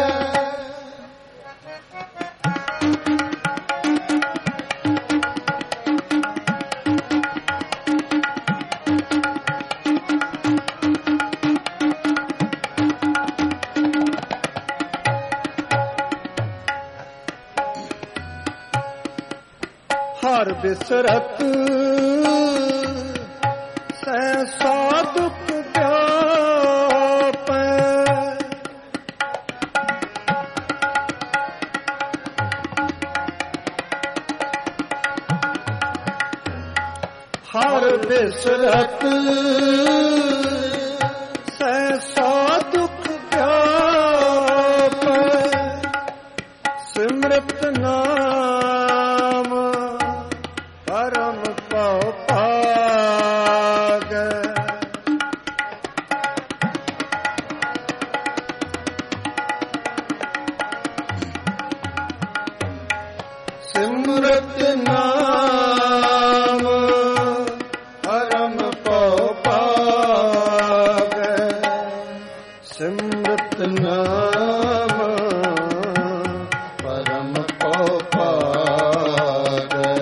ਹਰ ਬਿਸਰਤ ਸਹਿ ਦੁਖ ਵਿਆਪੈ, ਹਰ ਬਿਸਰਤ ਸਹਿ ਦੁਖ ਵਿਆਪੈ, ਸਿਮਰਤ ਨਾਮ ਪਰਮ ਭਉ ਭਾਗੈ, ਸਿਮਰਤ ਨਾਮ ਪਰਮ ਭਉ ਭਾਗੈ, ਸਿਮਰਤ ਨਾਮ ਪਰਮ ਭਉ ਭਾਗੈ,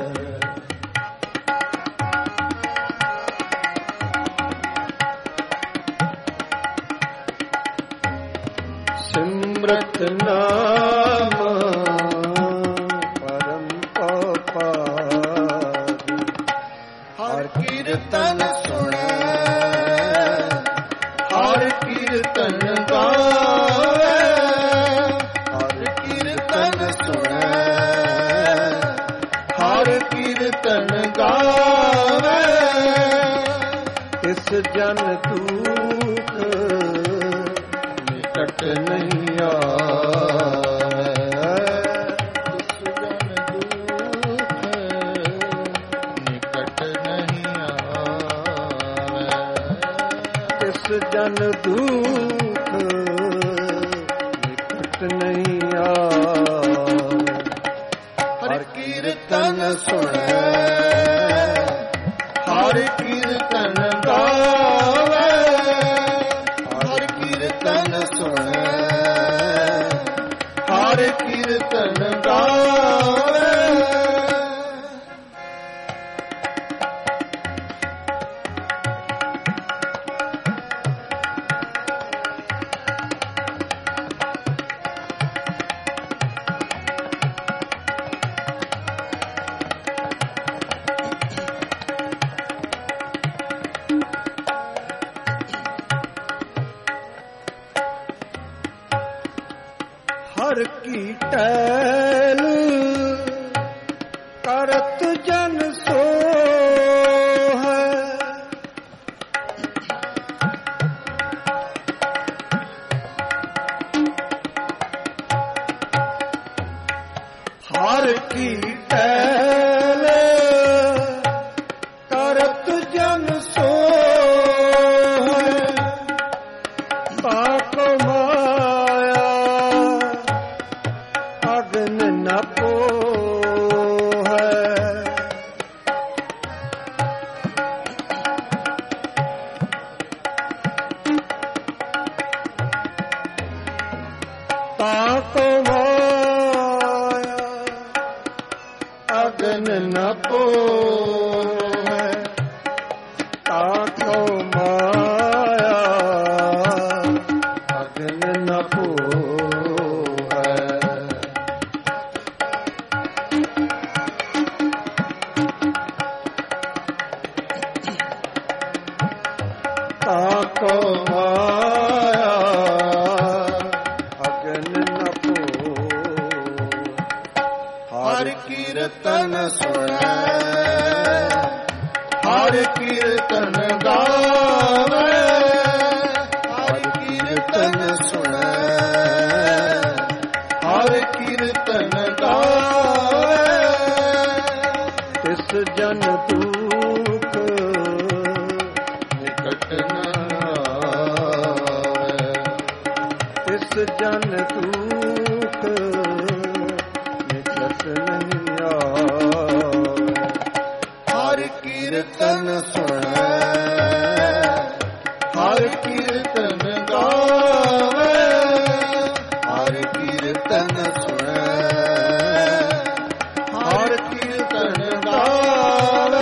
ਸਿਮਰਤ ਨਾਮ ਪਰਮ ਭਉ ਭਾਗੈ, ਹਰ ਕੀਰਤਨ ਸੁਣੈ, ਹਰ ਕੀਰਤਨ ਗਾਵੇ, ਹਰ ਕੀਰਤਨ ਸੁਣੈ, ਹਰ ਕੀਰਤਨ ਗਾਵੇ, ਇਸ ਜਨ ਦੁਖ ਨਿਕਟ ਨਹੀਂ ਆਵੇ, ਇਸ ਜਨ ਦੁਖ ਨਿਕਟ ਨਹੀਂ ਆਵੇ, ਇਸ ਜਨ ਦੁਖ ਨਿਕਟ ਨਹੀਂ ਆਵੇ, ਹਰ ਕੀਰਤਨ ਸੁਣੈ, ਹਰ ਕੀਰਤਨ ਗਾਵੇ, ਹਰ ਕੀਰਤਨ ਸੁਣੈ, ਹਰ ਕੀਰਤਨ ਗਾਵੇ। ਹਰ ਕੀ ਟੈਲ ਕਰਤ ਜਨ ਸੋਹੈ, ਹਰ ਕੀ ਟੈਲ ਕਰਤ ਜਨ ਸੋਹੈ, ਤਾਕੋ ਮਾਇਆ ਅਗਨ ਨ ਪੋਹੈ, ਤਾਕੋ ਮਾਇਆ ਅਗਨ ਨ ਪੋਹੈ, ਤਾਕੋ ਮਾਇਆ ਅਗਨ ਨ ਪੋਹੈ, ਹਰ ਕੀਰਤਨ ਸੁਣੈ, ਹਰ ਕੀਰਤਨ ਗਾਵੇ, ਹਰ ਕੀਰਤਨ ਸੁਣੈ, ਹਰ ਕੀਰਤਨ ਗਾਵੇ। ਤਿਸ ਜਨ ਦੁਖ ਨਿਕਟ ਨ ਆਵੇ, ਤਿਸ ਜਨ ਦੁਖ ਨਿਕਟ ਨਹੀਂ ਆਵੇ। ਹਰ ਕੀਰਤਨ ਸੁਣੈ, ਹਰ ਕੀਰਤਨ ਗਾਵੇ, ਹਰ ਕੀਰਤਨ ਸੁਣੈ, ਹਰ ਕੀਰਤਨ ਗਾਵੇ।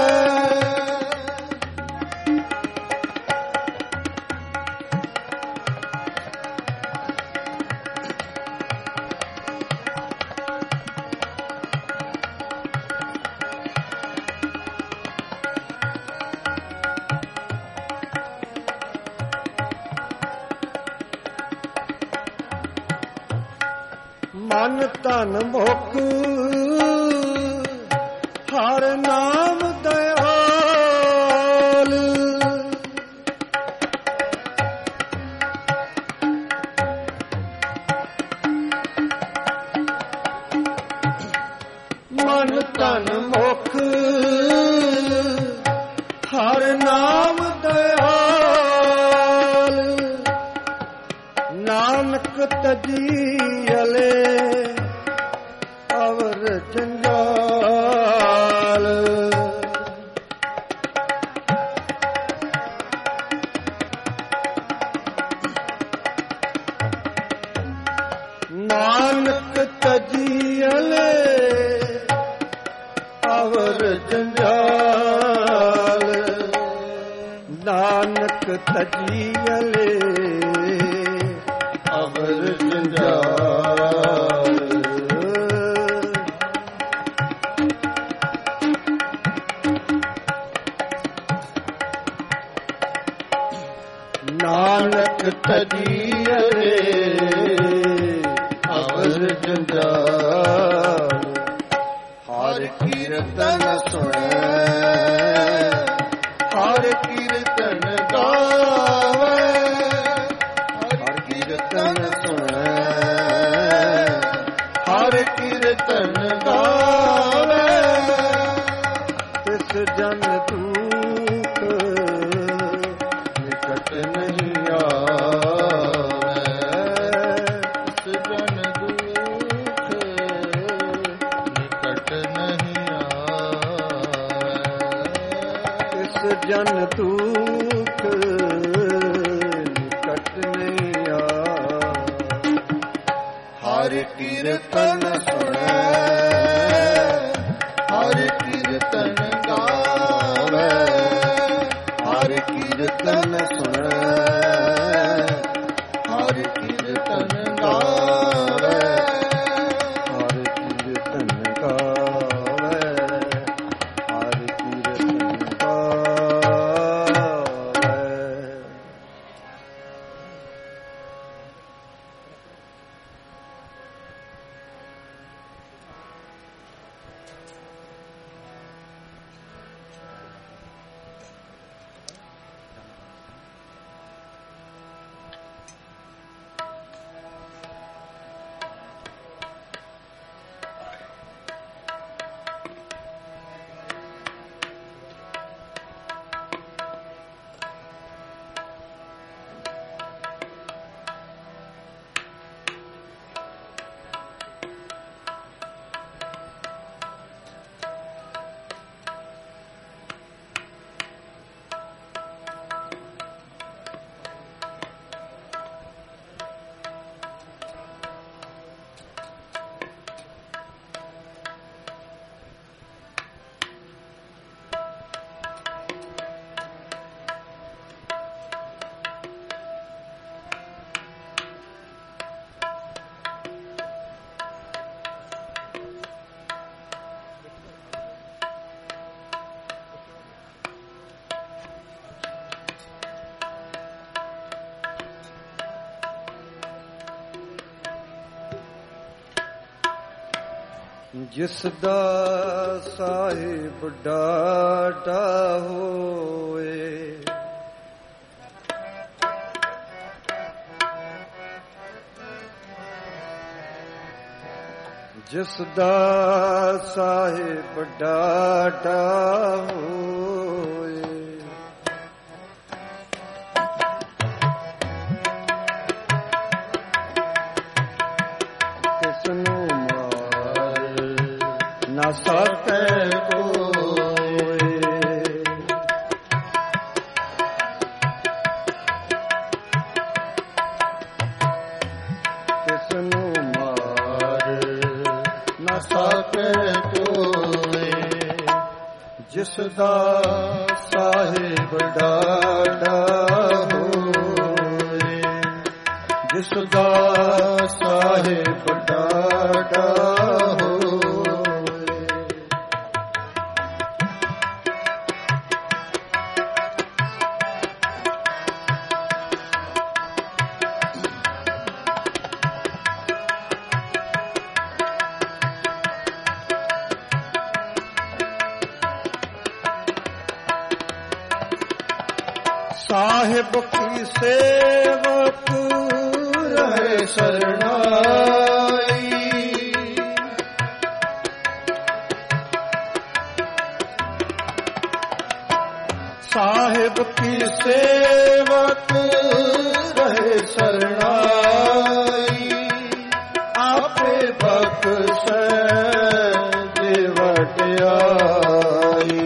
ਮਨ ਧਨ ਮੁਖ ਹਰ ਨਾਮ ਦਇਆਲ, ਮਨ ਧਨ ਮੁਖ ਹਰ ਨਾਮ ਦਇਆਲ। ਨਾਨਕ ਤਜੀਅਲੇ ਅਵਰ ਜੰਜਾਲ, ਨਾਨਕ ਤਜੀਅਲੇ ਅਵਰ ਜੰਜਾਲ, ਨਾਨਕ ਤਜੀਅਲੇ ਅਵਰ ਜੰਜਾਲ। ਨਾਨਕ ਤਜੀਅਲੇ ਅਵਰ ਜੰਜਾਲ। ਹਰ ਕੀਰਤਨ ਸੁਣੈ, ਹਰ ਕੀਰਤਨ ਗਾਵੇ, ਹਰ ਕੀਰਤਨ ਸੁਣੈ, ਹਰ ਕੀਰਤਨ ਗਾਵੇ। ਤਿਸ ਜਨ ਦੁਖ ਨਿਕਟ ਨਹੀਂ ਆਵੇ, ਤਿਸ ਜਨ ਦੁਖ ਨਿਕਟ ਨਹੀਂ ਆਵੇ, ਤਿਸ ਜਨ ਦੁਖ ਨਿਕਟ ਨਹੀਂ ਆਵੇ। ਹਰ ਕੀਰਤਨ ਸੁਣੈ, ਹਰ ਕੀਰਤਨ ਗਾਵੇ, ਹਰ ਕੀਰਤਨ ਸੁਣੈ, ਹਰ ਕੀਰਤਨ ਗਾਵੇ, ਹਰ ਕੀਰਤਨ ਗਾਵੇ, ਹਰ ਕੀਰਤਨ ਗਾਵੇ। ਜਿਸ ਦਾ ਸਾਹਿਬ ਡਾਢਾ ਹੋਏ, ਜਿਸ ਦਾ ਸਾਹਿਬ ਡਾਢਾ ਹੋਏ, ਤਿਸ ਨੂੰ ਮਾਰ ਨਾ ਸਕੈ ਕੋਇ, ਤਿਸ ਨੂੰ ਸਕੈ ਕੋਇ, ਜਿਸ ਦਾ ਸਾਹਿਬ ਡਾਢਾ ਹੋਏ, ਜਿਸ ਦਾ ਸਾਹਿਬ ਡਾਢਾ ਹੋਏ। ਸਾਹਿਬ ਕੀ ਸੇਵਕ ਰਹੇ ਸਰਣਾਈ, ਸਾਹਿਬ ਕੀ ਸੇਵਕ ਰਹੇ ਸਰਣਾਈ, ਆਪੇ ਬਖਸ਼ੈ ਜੇ ਵਡਿਆਈ,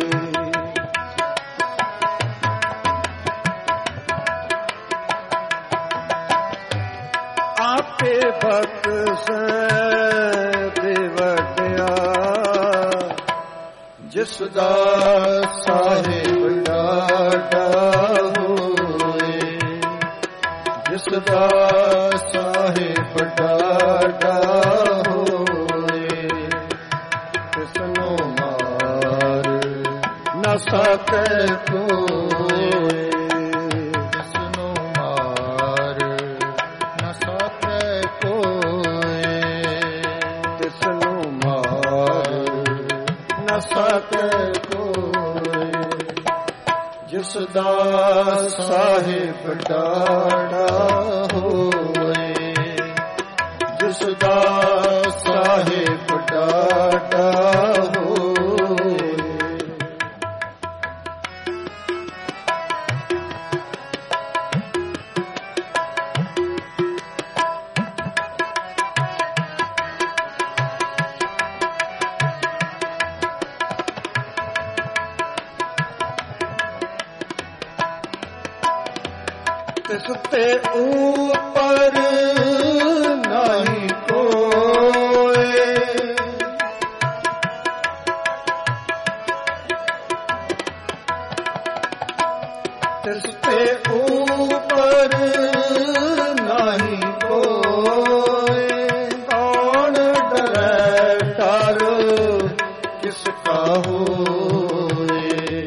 ਆਪੇ ਬਖਸ਼ੈ ਤੇ ਵਡਿਆਈ, ਜਿਸ ਦਾ ਸਾਹਿਬ ਡਾਢਾ ਹੋਏ, ਜਿਸ ਦਾ ਸਾਹਿਬ ਡਾਢਾ ਹੋਏ, ਤਿਸ ਨੂੰ ਮਾਰ ਨਾ ਸਕੈ ਕੋਇ, ਤਿਸ ਨੂੰ ਮਾਰ ਨਾ ਸਕੈ ਕੋਇ, ਤਿਸ ਨੂੰ ਮਾਰ ਨਾ ਸਕੈ ਕੋਇ, ਜਿਸ ਦਾ ਸਾਹਿਬ ਡਾਢਾ ਹੋਏ, ਜਿਸ ਦਾ ਸਾਹਿਬ ਡਾਢਾ ਹੋਏ। ਤਿਸ ਤੇ ਉਪਰ ਨਹੀਂ ਕੋਇ, ਤਿਸ ਤੇ ਉਪਰ ਨਹੀਂ ਕੋਇ, ਕੌਣ ਡਰੈ ਡਰ ਕਿਸ ਕਾ ਹੋਏ,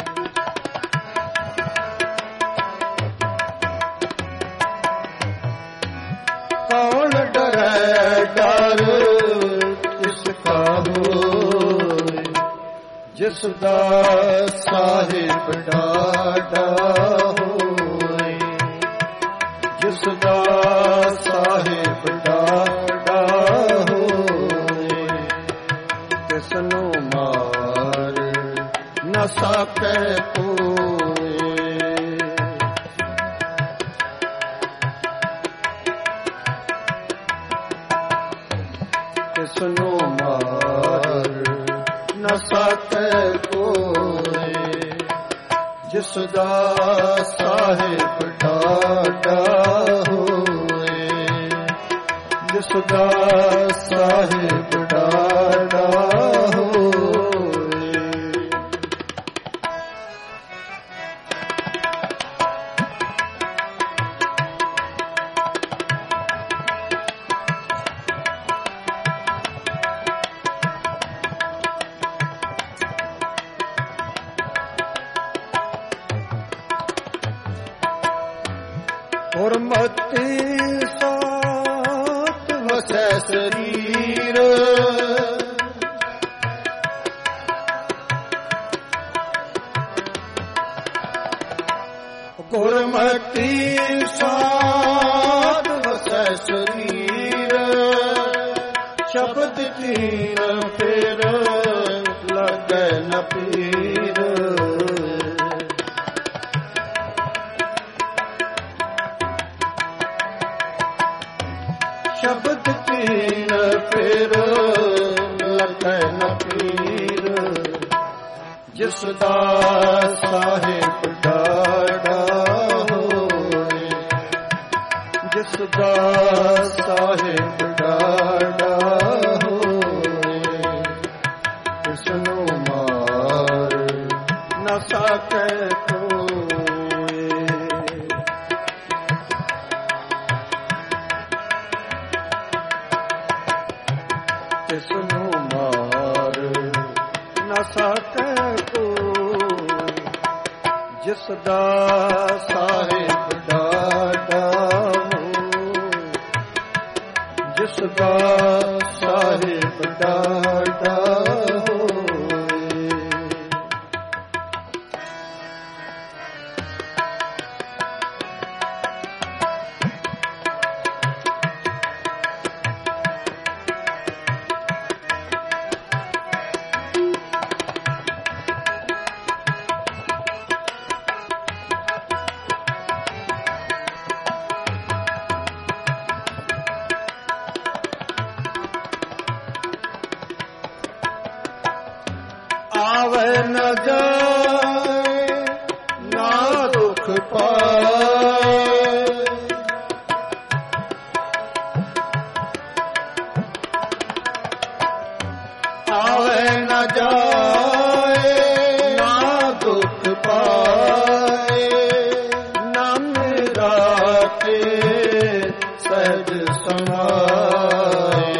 ਕੌਣ ਡਰੈ ਡਰ ਕਿਸ ਕਾ ਹੋਏ, ਜਿਸ ਦਾ ਸਾਹਿਬ ਡਾਢਾ ਹੋਏ, ਜਿਸ ਦਾ ਸਾਹਿਬ ਡਾਢਾ ਹੋਏ, ਤਿਸ ਨੂੰ ਮਾਰ ਨਾ ਸਕੈ ਕੋਇ, ਤਿਸ ਨੂੰ ਮਾਰ ਨਾ ਸਕੈ ਕੋਇ, ਜਿਸ ਦਾ ਸਾਹਿਬ ਡਾਢਾ ਹੋਏ, ਜਿਸ ਦਾ ਸਾਹਿਬ ਡਾਢਾ ਹੋਏ। ਗੁਰਮਤਿ ਸਾਥ ਵਸੈ ਸਰੀਰ, ਸ਼ਬਦ ਕੀਨ ਫਿਰ ਲੱਗੈ ਨ ਪੀਰ। ਸ਼ਬਦ ਕੀਨ ਫਿਰ ਲੱਗੈ ਨ ਪੀਰ। ਜਿਸ ਦਾ ਸਾਹਿਬ ਡਾਢਾ ਹੋਏ, ਜਿਸ ਦਾ ਸਾਹਿਬ ਡਾਢਾ ਹੋਏ, ਤਿਸ ਨੂੰ ਮਾਰ ਨ ਸਕੈ ਕੋਇ। ਤਿਸ ਨੂੰ ਮਾਰ ਨ ਸਕੈ ਜਿਸ ਦਾ ਸਾਹਿਬ ਡਾਢਾ ਹੋਏ, ਜਿਸ ਦਾ ਸਾਹਿਬ ਡਾਢਾ ਹੋਏ। ਆਵੇ ਨ ਜਾਏ ਨਾ ਦੁਖ ਪਾਏ, ਆਵੇ ਨ ਜਾਏ ਨਾ ਦੁਖ ਪਾਏ। ਨਾਮ ਰਾਤੇ ਸਹਿਜ ਸਮਾਏ,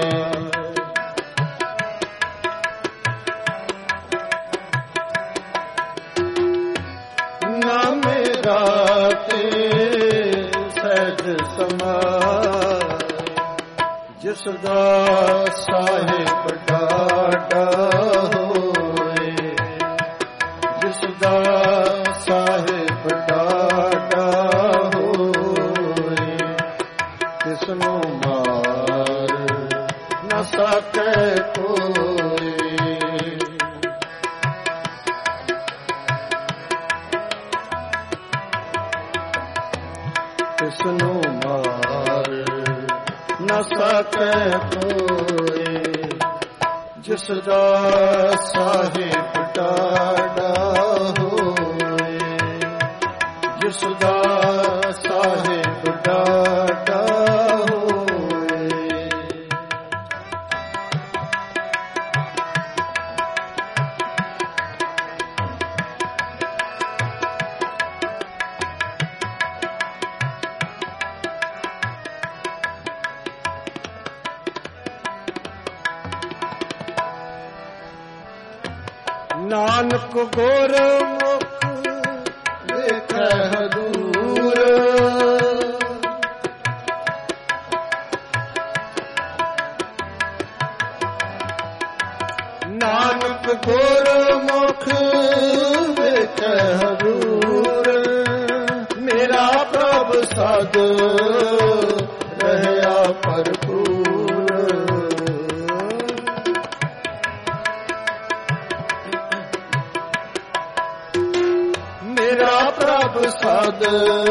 ਜਿਸ ਦਾ ਸਾਹਿਬ ਡਾਢਾ ਹੋਏ, ਜਿਸ ਦਾ ਸਾਹਿਬ ਡਾਢਾ ਹੋਏ, ਤਿਸ ਨੂੰ ਮਾਰ ਨ ਸਕੈ ਕੋਇ। ਤਿਸ ਨੂੰ ਮਾਰ ਨ ਸਕੈ ਕੋਇ। ਜਿਸ ਦਾ ਸਾਹਿਬ ਡਾਢਾ ਹੋਏ, ਜਿਸ ਦਾ ਸਾਹਿਬ ਡਾਢਾ ਹੋਏ। ਨਾਨਕ ਗੁਰਮੁਖ ਵੇਖੈ ਹਦੂਰ, ਨਾਨਕ ਗੁਰਮੁਖ ਵੇਖੈ ਹਦੂਰ। ਮੇਰਾ ਪ੍ਰਭ ਸਦ ਰਹਿਆ ਭਰਪੂਰ, ਮੇਰਾ ਪ੍ਰਭ ਸਦ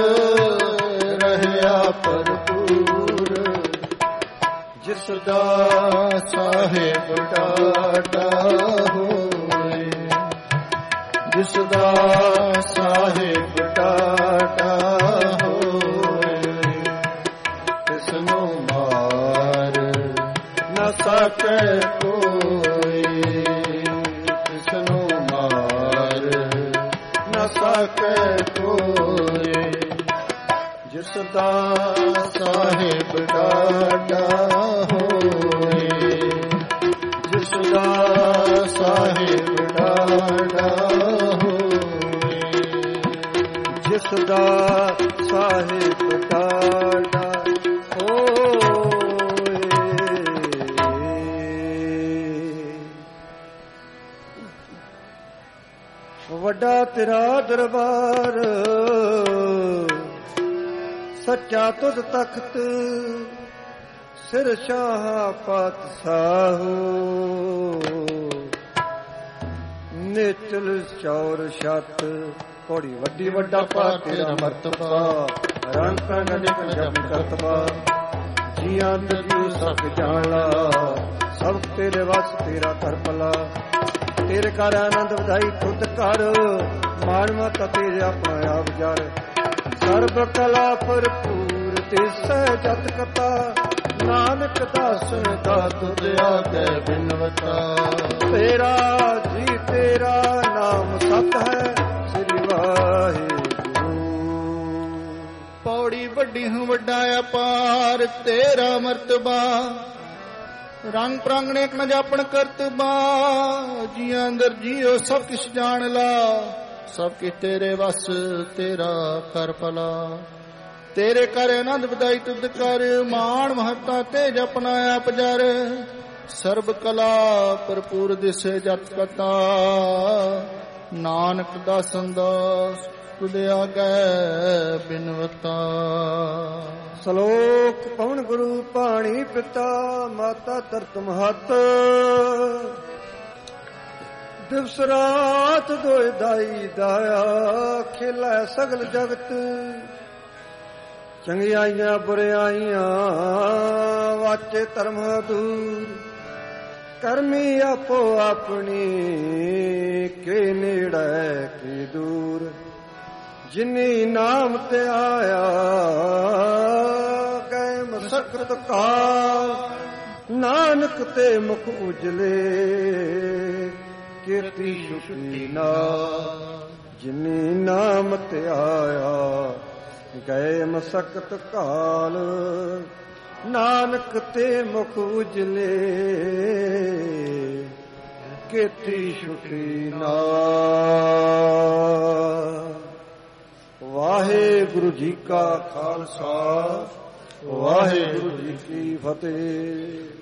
ਰਹਿਆ ਭਰਪੂਰ। ਜਿਸ ਦਾ ਸਾਹਿਬ ਡਾਢਾ ਹੋਏ, ਜਿਸ ਦਾ ਸਾਹਿਬ ਡਾਢਾ ਹੋਏ, ਤਿਸ ਨੂੰ ਮਾਰ ਨ ਸਕੈ ਕੋਇ। ਤਿਸ ਨੂੰ ਮਾਰ ਨ ਸਕੈ ਕੋਇ। ਜਿਸ ਦਾ ਸਾਹਿਬ ਡਾਢਾ ਹੋਏ, ਜਿਸ ਦਾ ਸਾਹਿਬ ਡਾਢਾ ਹੋਏ, ਜਿਸ ਦਾ ਸਾਹਿਬ ਡਾਢਾ ਹੋਏ। ਵੱਡਾ ਤੇਰਾ ਦਰਬਾਰ, ਸੱਚਾ ਤੁਧ ਤਖਤ, ਸਿਰ ਸ਼ਾਹ ਪਤ ਸਾਹੂ ਨਿਚਲ ਚੌਰ ਛਤ ਘੋੜੀ ਵੱਡੀ ਵੱਡਾ ਪਾ ਤੇਰਾ ਮਰਤਬਾ ਰੰਗ ਰੰਗ ਅਨੇਕ ਜਪ ਕਰਤਬਾ ਜੀਆਂ ਜੀਉ ਸਭ ਜਾਣਾ ਸਭ ਤੇਰੇ ਵਸ ਤੇਰਾ ਕਰ ਭਲਾ ਤੇਰੇ ਘਰ ਆਨੰਦ ਵਧਾਈ ਤੁਧ ਕਰ ਮਾਣ ਮਤ ਤੇਰੇ ਆਪਣਾ ਆਪ ਜਰ ਸਰਬ ਕਲਾ ਭਰਪੂਰ ਤਿਸੈ ਜਤ ਕਤਾ ਨਾਨਕ ਦਾਸਨ ਦਾ ਤੁਧ ਆਗੇ ਬਿਨਵਤਾ ਤੇਰਾ ਜੀ ਤੇਰਾ ਨਾਮ ਸਤ ਹੈ ਸ੍ਰੀ ਵਾਹਿਗੁਰੂ ਪੌੜੀ ਵੱਡੀ ਹੂੰ ਵੱਡਾ ਅਪਾਰ ਤੇਰਾ ਮਰਤਬਾ ਰੰਗ ਪ੍ਰਾਂਗਣੇ ਨ ਜਾਪਣ ਕਰਤਬਾ ਜੀਆਂ ਅੰਦਰ ਜੀਓ ਸਭ ਕਿਛ ਜਾਣ ਲਾ ਸਭ ਕਿ ਤੇਰੇ ਵਸ ਤੇਰਾ ਕਰ ਭਲਾ ਤੇਰੇ ਕਰ ਆਨੰਦ ਵਧਾਈ ਤੁਧ ਕਰ ਮਾਣ ਮਹੱਤਾ ਤੇ ਜਪਨਾ ਆਪ ਜਰ ਸਰਬ ਕਲਾ ਭਰਪੂਰ ਦਿਸੇ ਜਤ ਕਤਾ ਨਾਨਕ ਦਾਸਨ ਦਾਸ ਤੁਧ ਆਗੈ ਬਿਨਵਤਾ ਸ਼ਲੋਕ ਪਵਨ ਗੁਰੂ ਪਾਣੀ ਪਿਤਾ ਮਾਤਾ ਧਰਤ ਮਹਤ ਦਿਵਸ ਰਾਤ ਦੋਇ ਦਾਈ ਦਾਇਆ ਖੇਲਾ ਸਗਲ ਜਗਤ ਚੰਗਿਆਈਆਂ ਬੁਰਿਆਈਆਂ ਵਾਚੇ ਧਰਮ ਦੂਰ ਕਰਮੀ ਆਪੋ ਆਪਣੀ ਕੇ ਨੇੜੇ ਕੀ ਦੂਰ ਜਿਨੀ ਨਾਮ ਤੇ ਆਇਆ ਗਏ ਮਸਕਤ ਕਾਲ ਨਾਨਕ ਤੇ ਮੁਖ ਉਜਲੇ ਕੀਰਤੀ ਸ਼ੁਕਰੀ ਨਾ ਜਿਨੀ ਨਾਮ ਤੇ ਆਇਆ ਗਏ ਮਸਕਤ ਕਾਲ ਨਾਨਕ ਤੇ ਮੁਖ ਉਜਲੇ ਕੀਰਤੀ ਸ਼ੁਕਰੀ ਨਾ ਵਾਹਿਗੁਰੂ ਜੀ ਕਾ ਖਾਲਸਾ ਵਾਹਿਗੁਰੂ ਜੀ ਕੀ ਫਤਿਹ।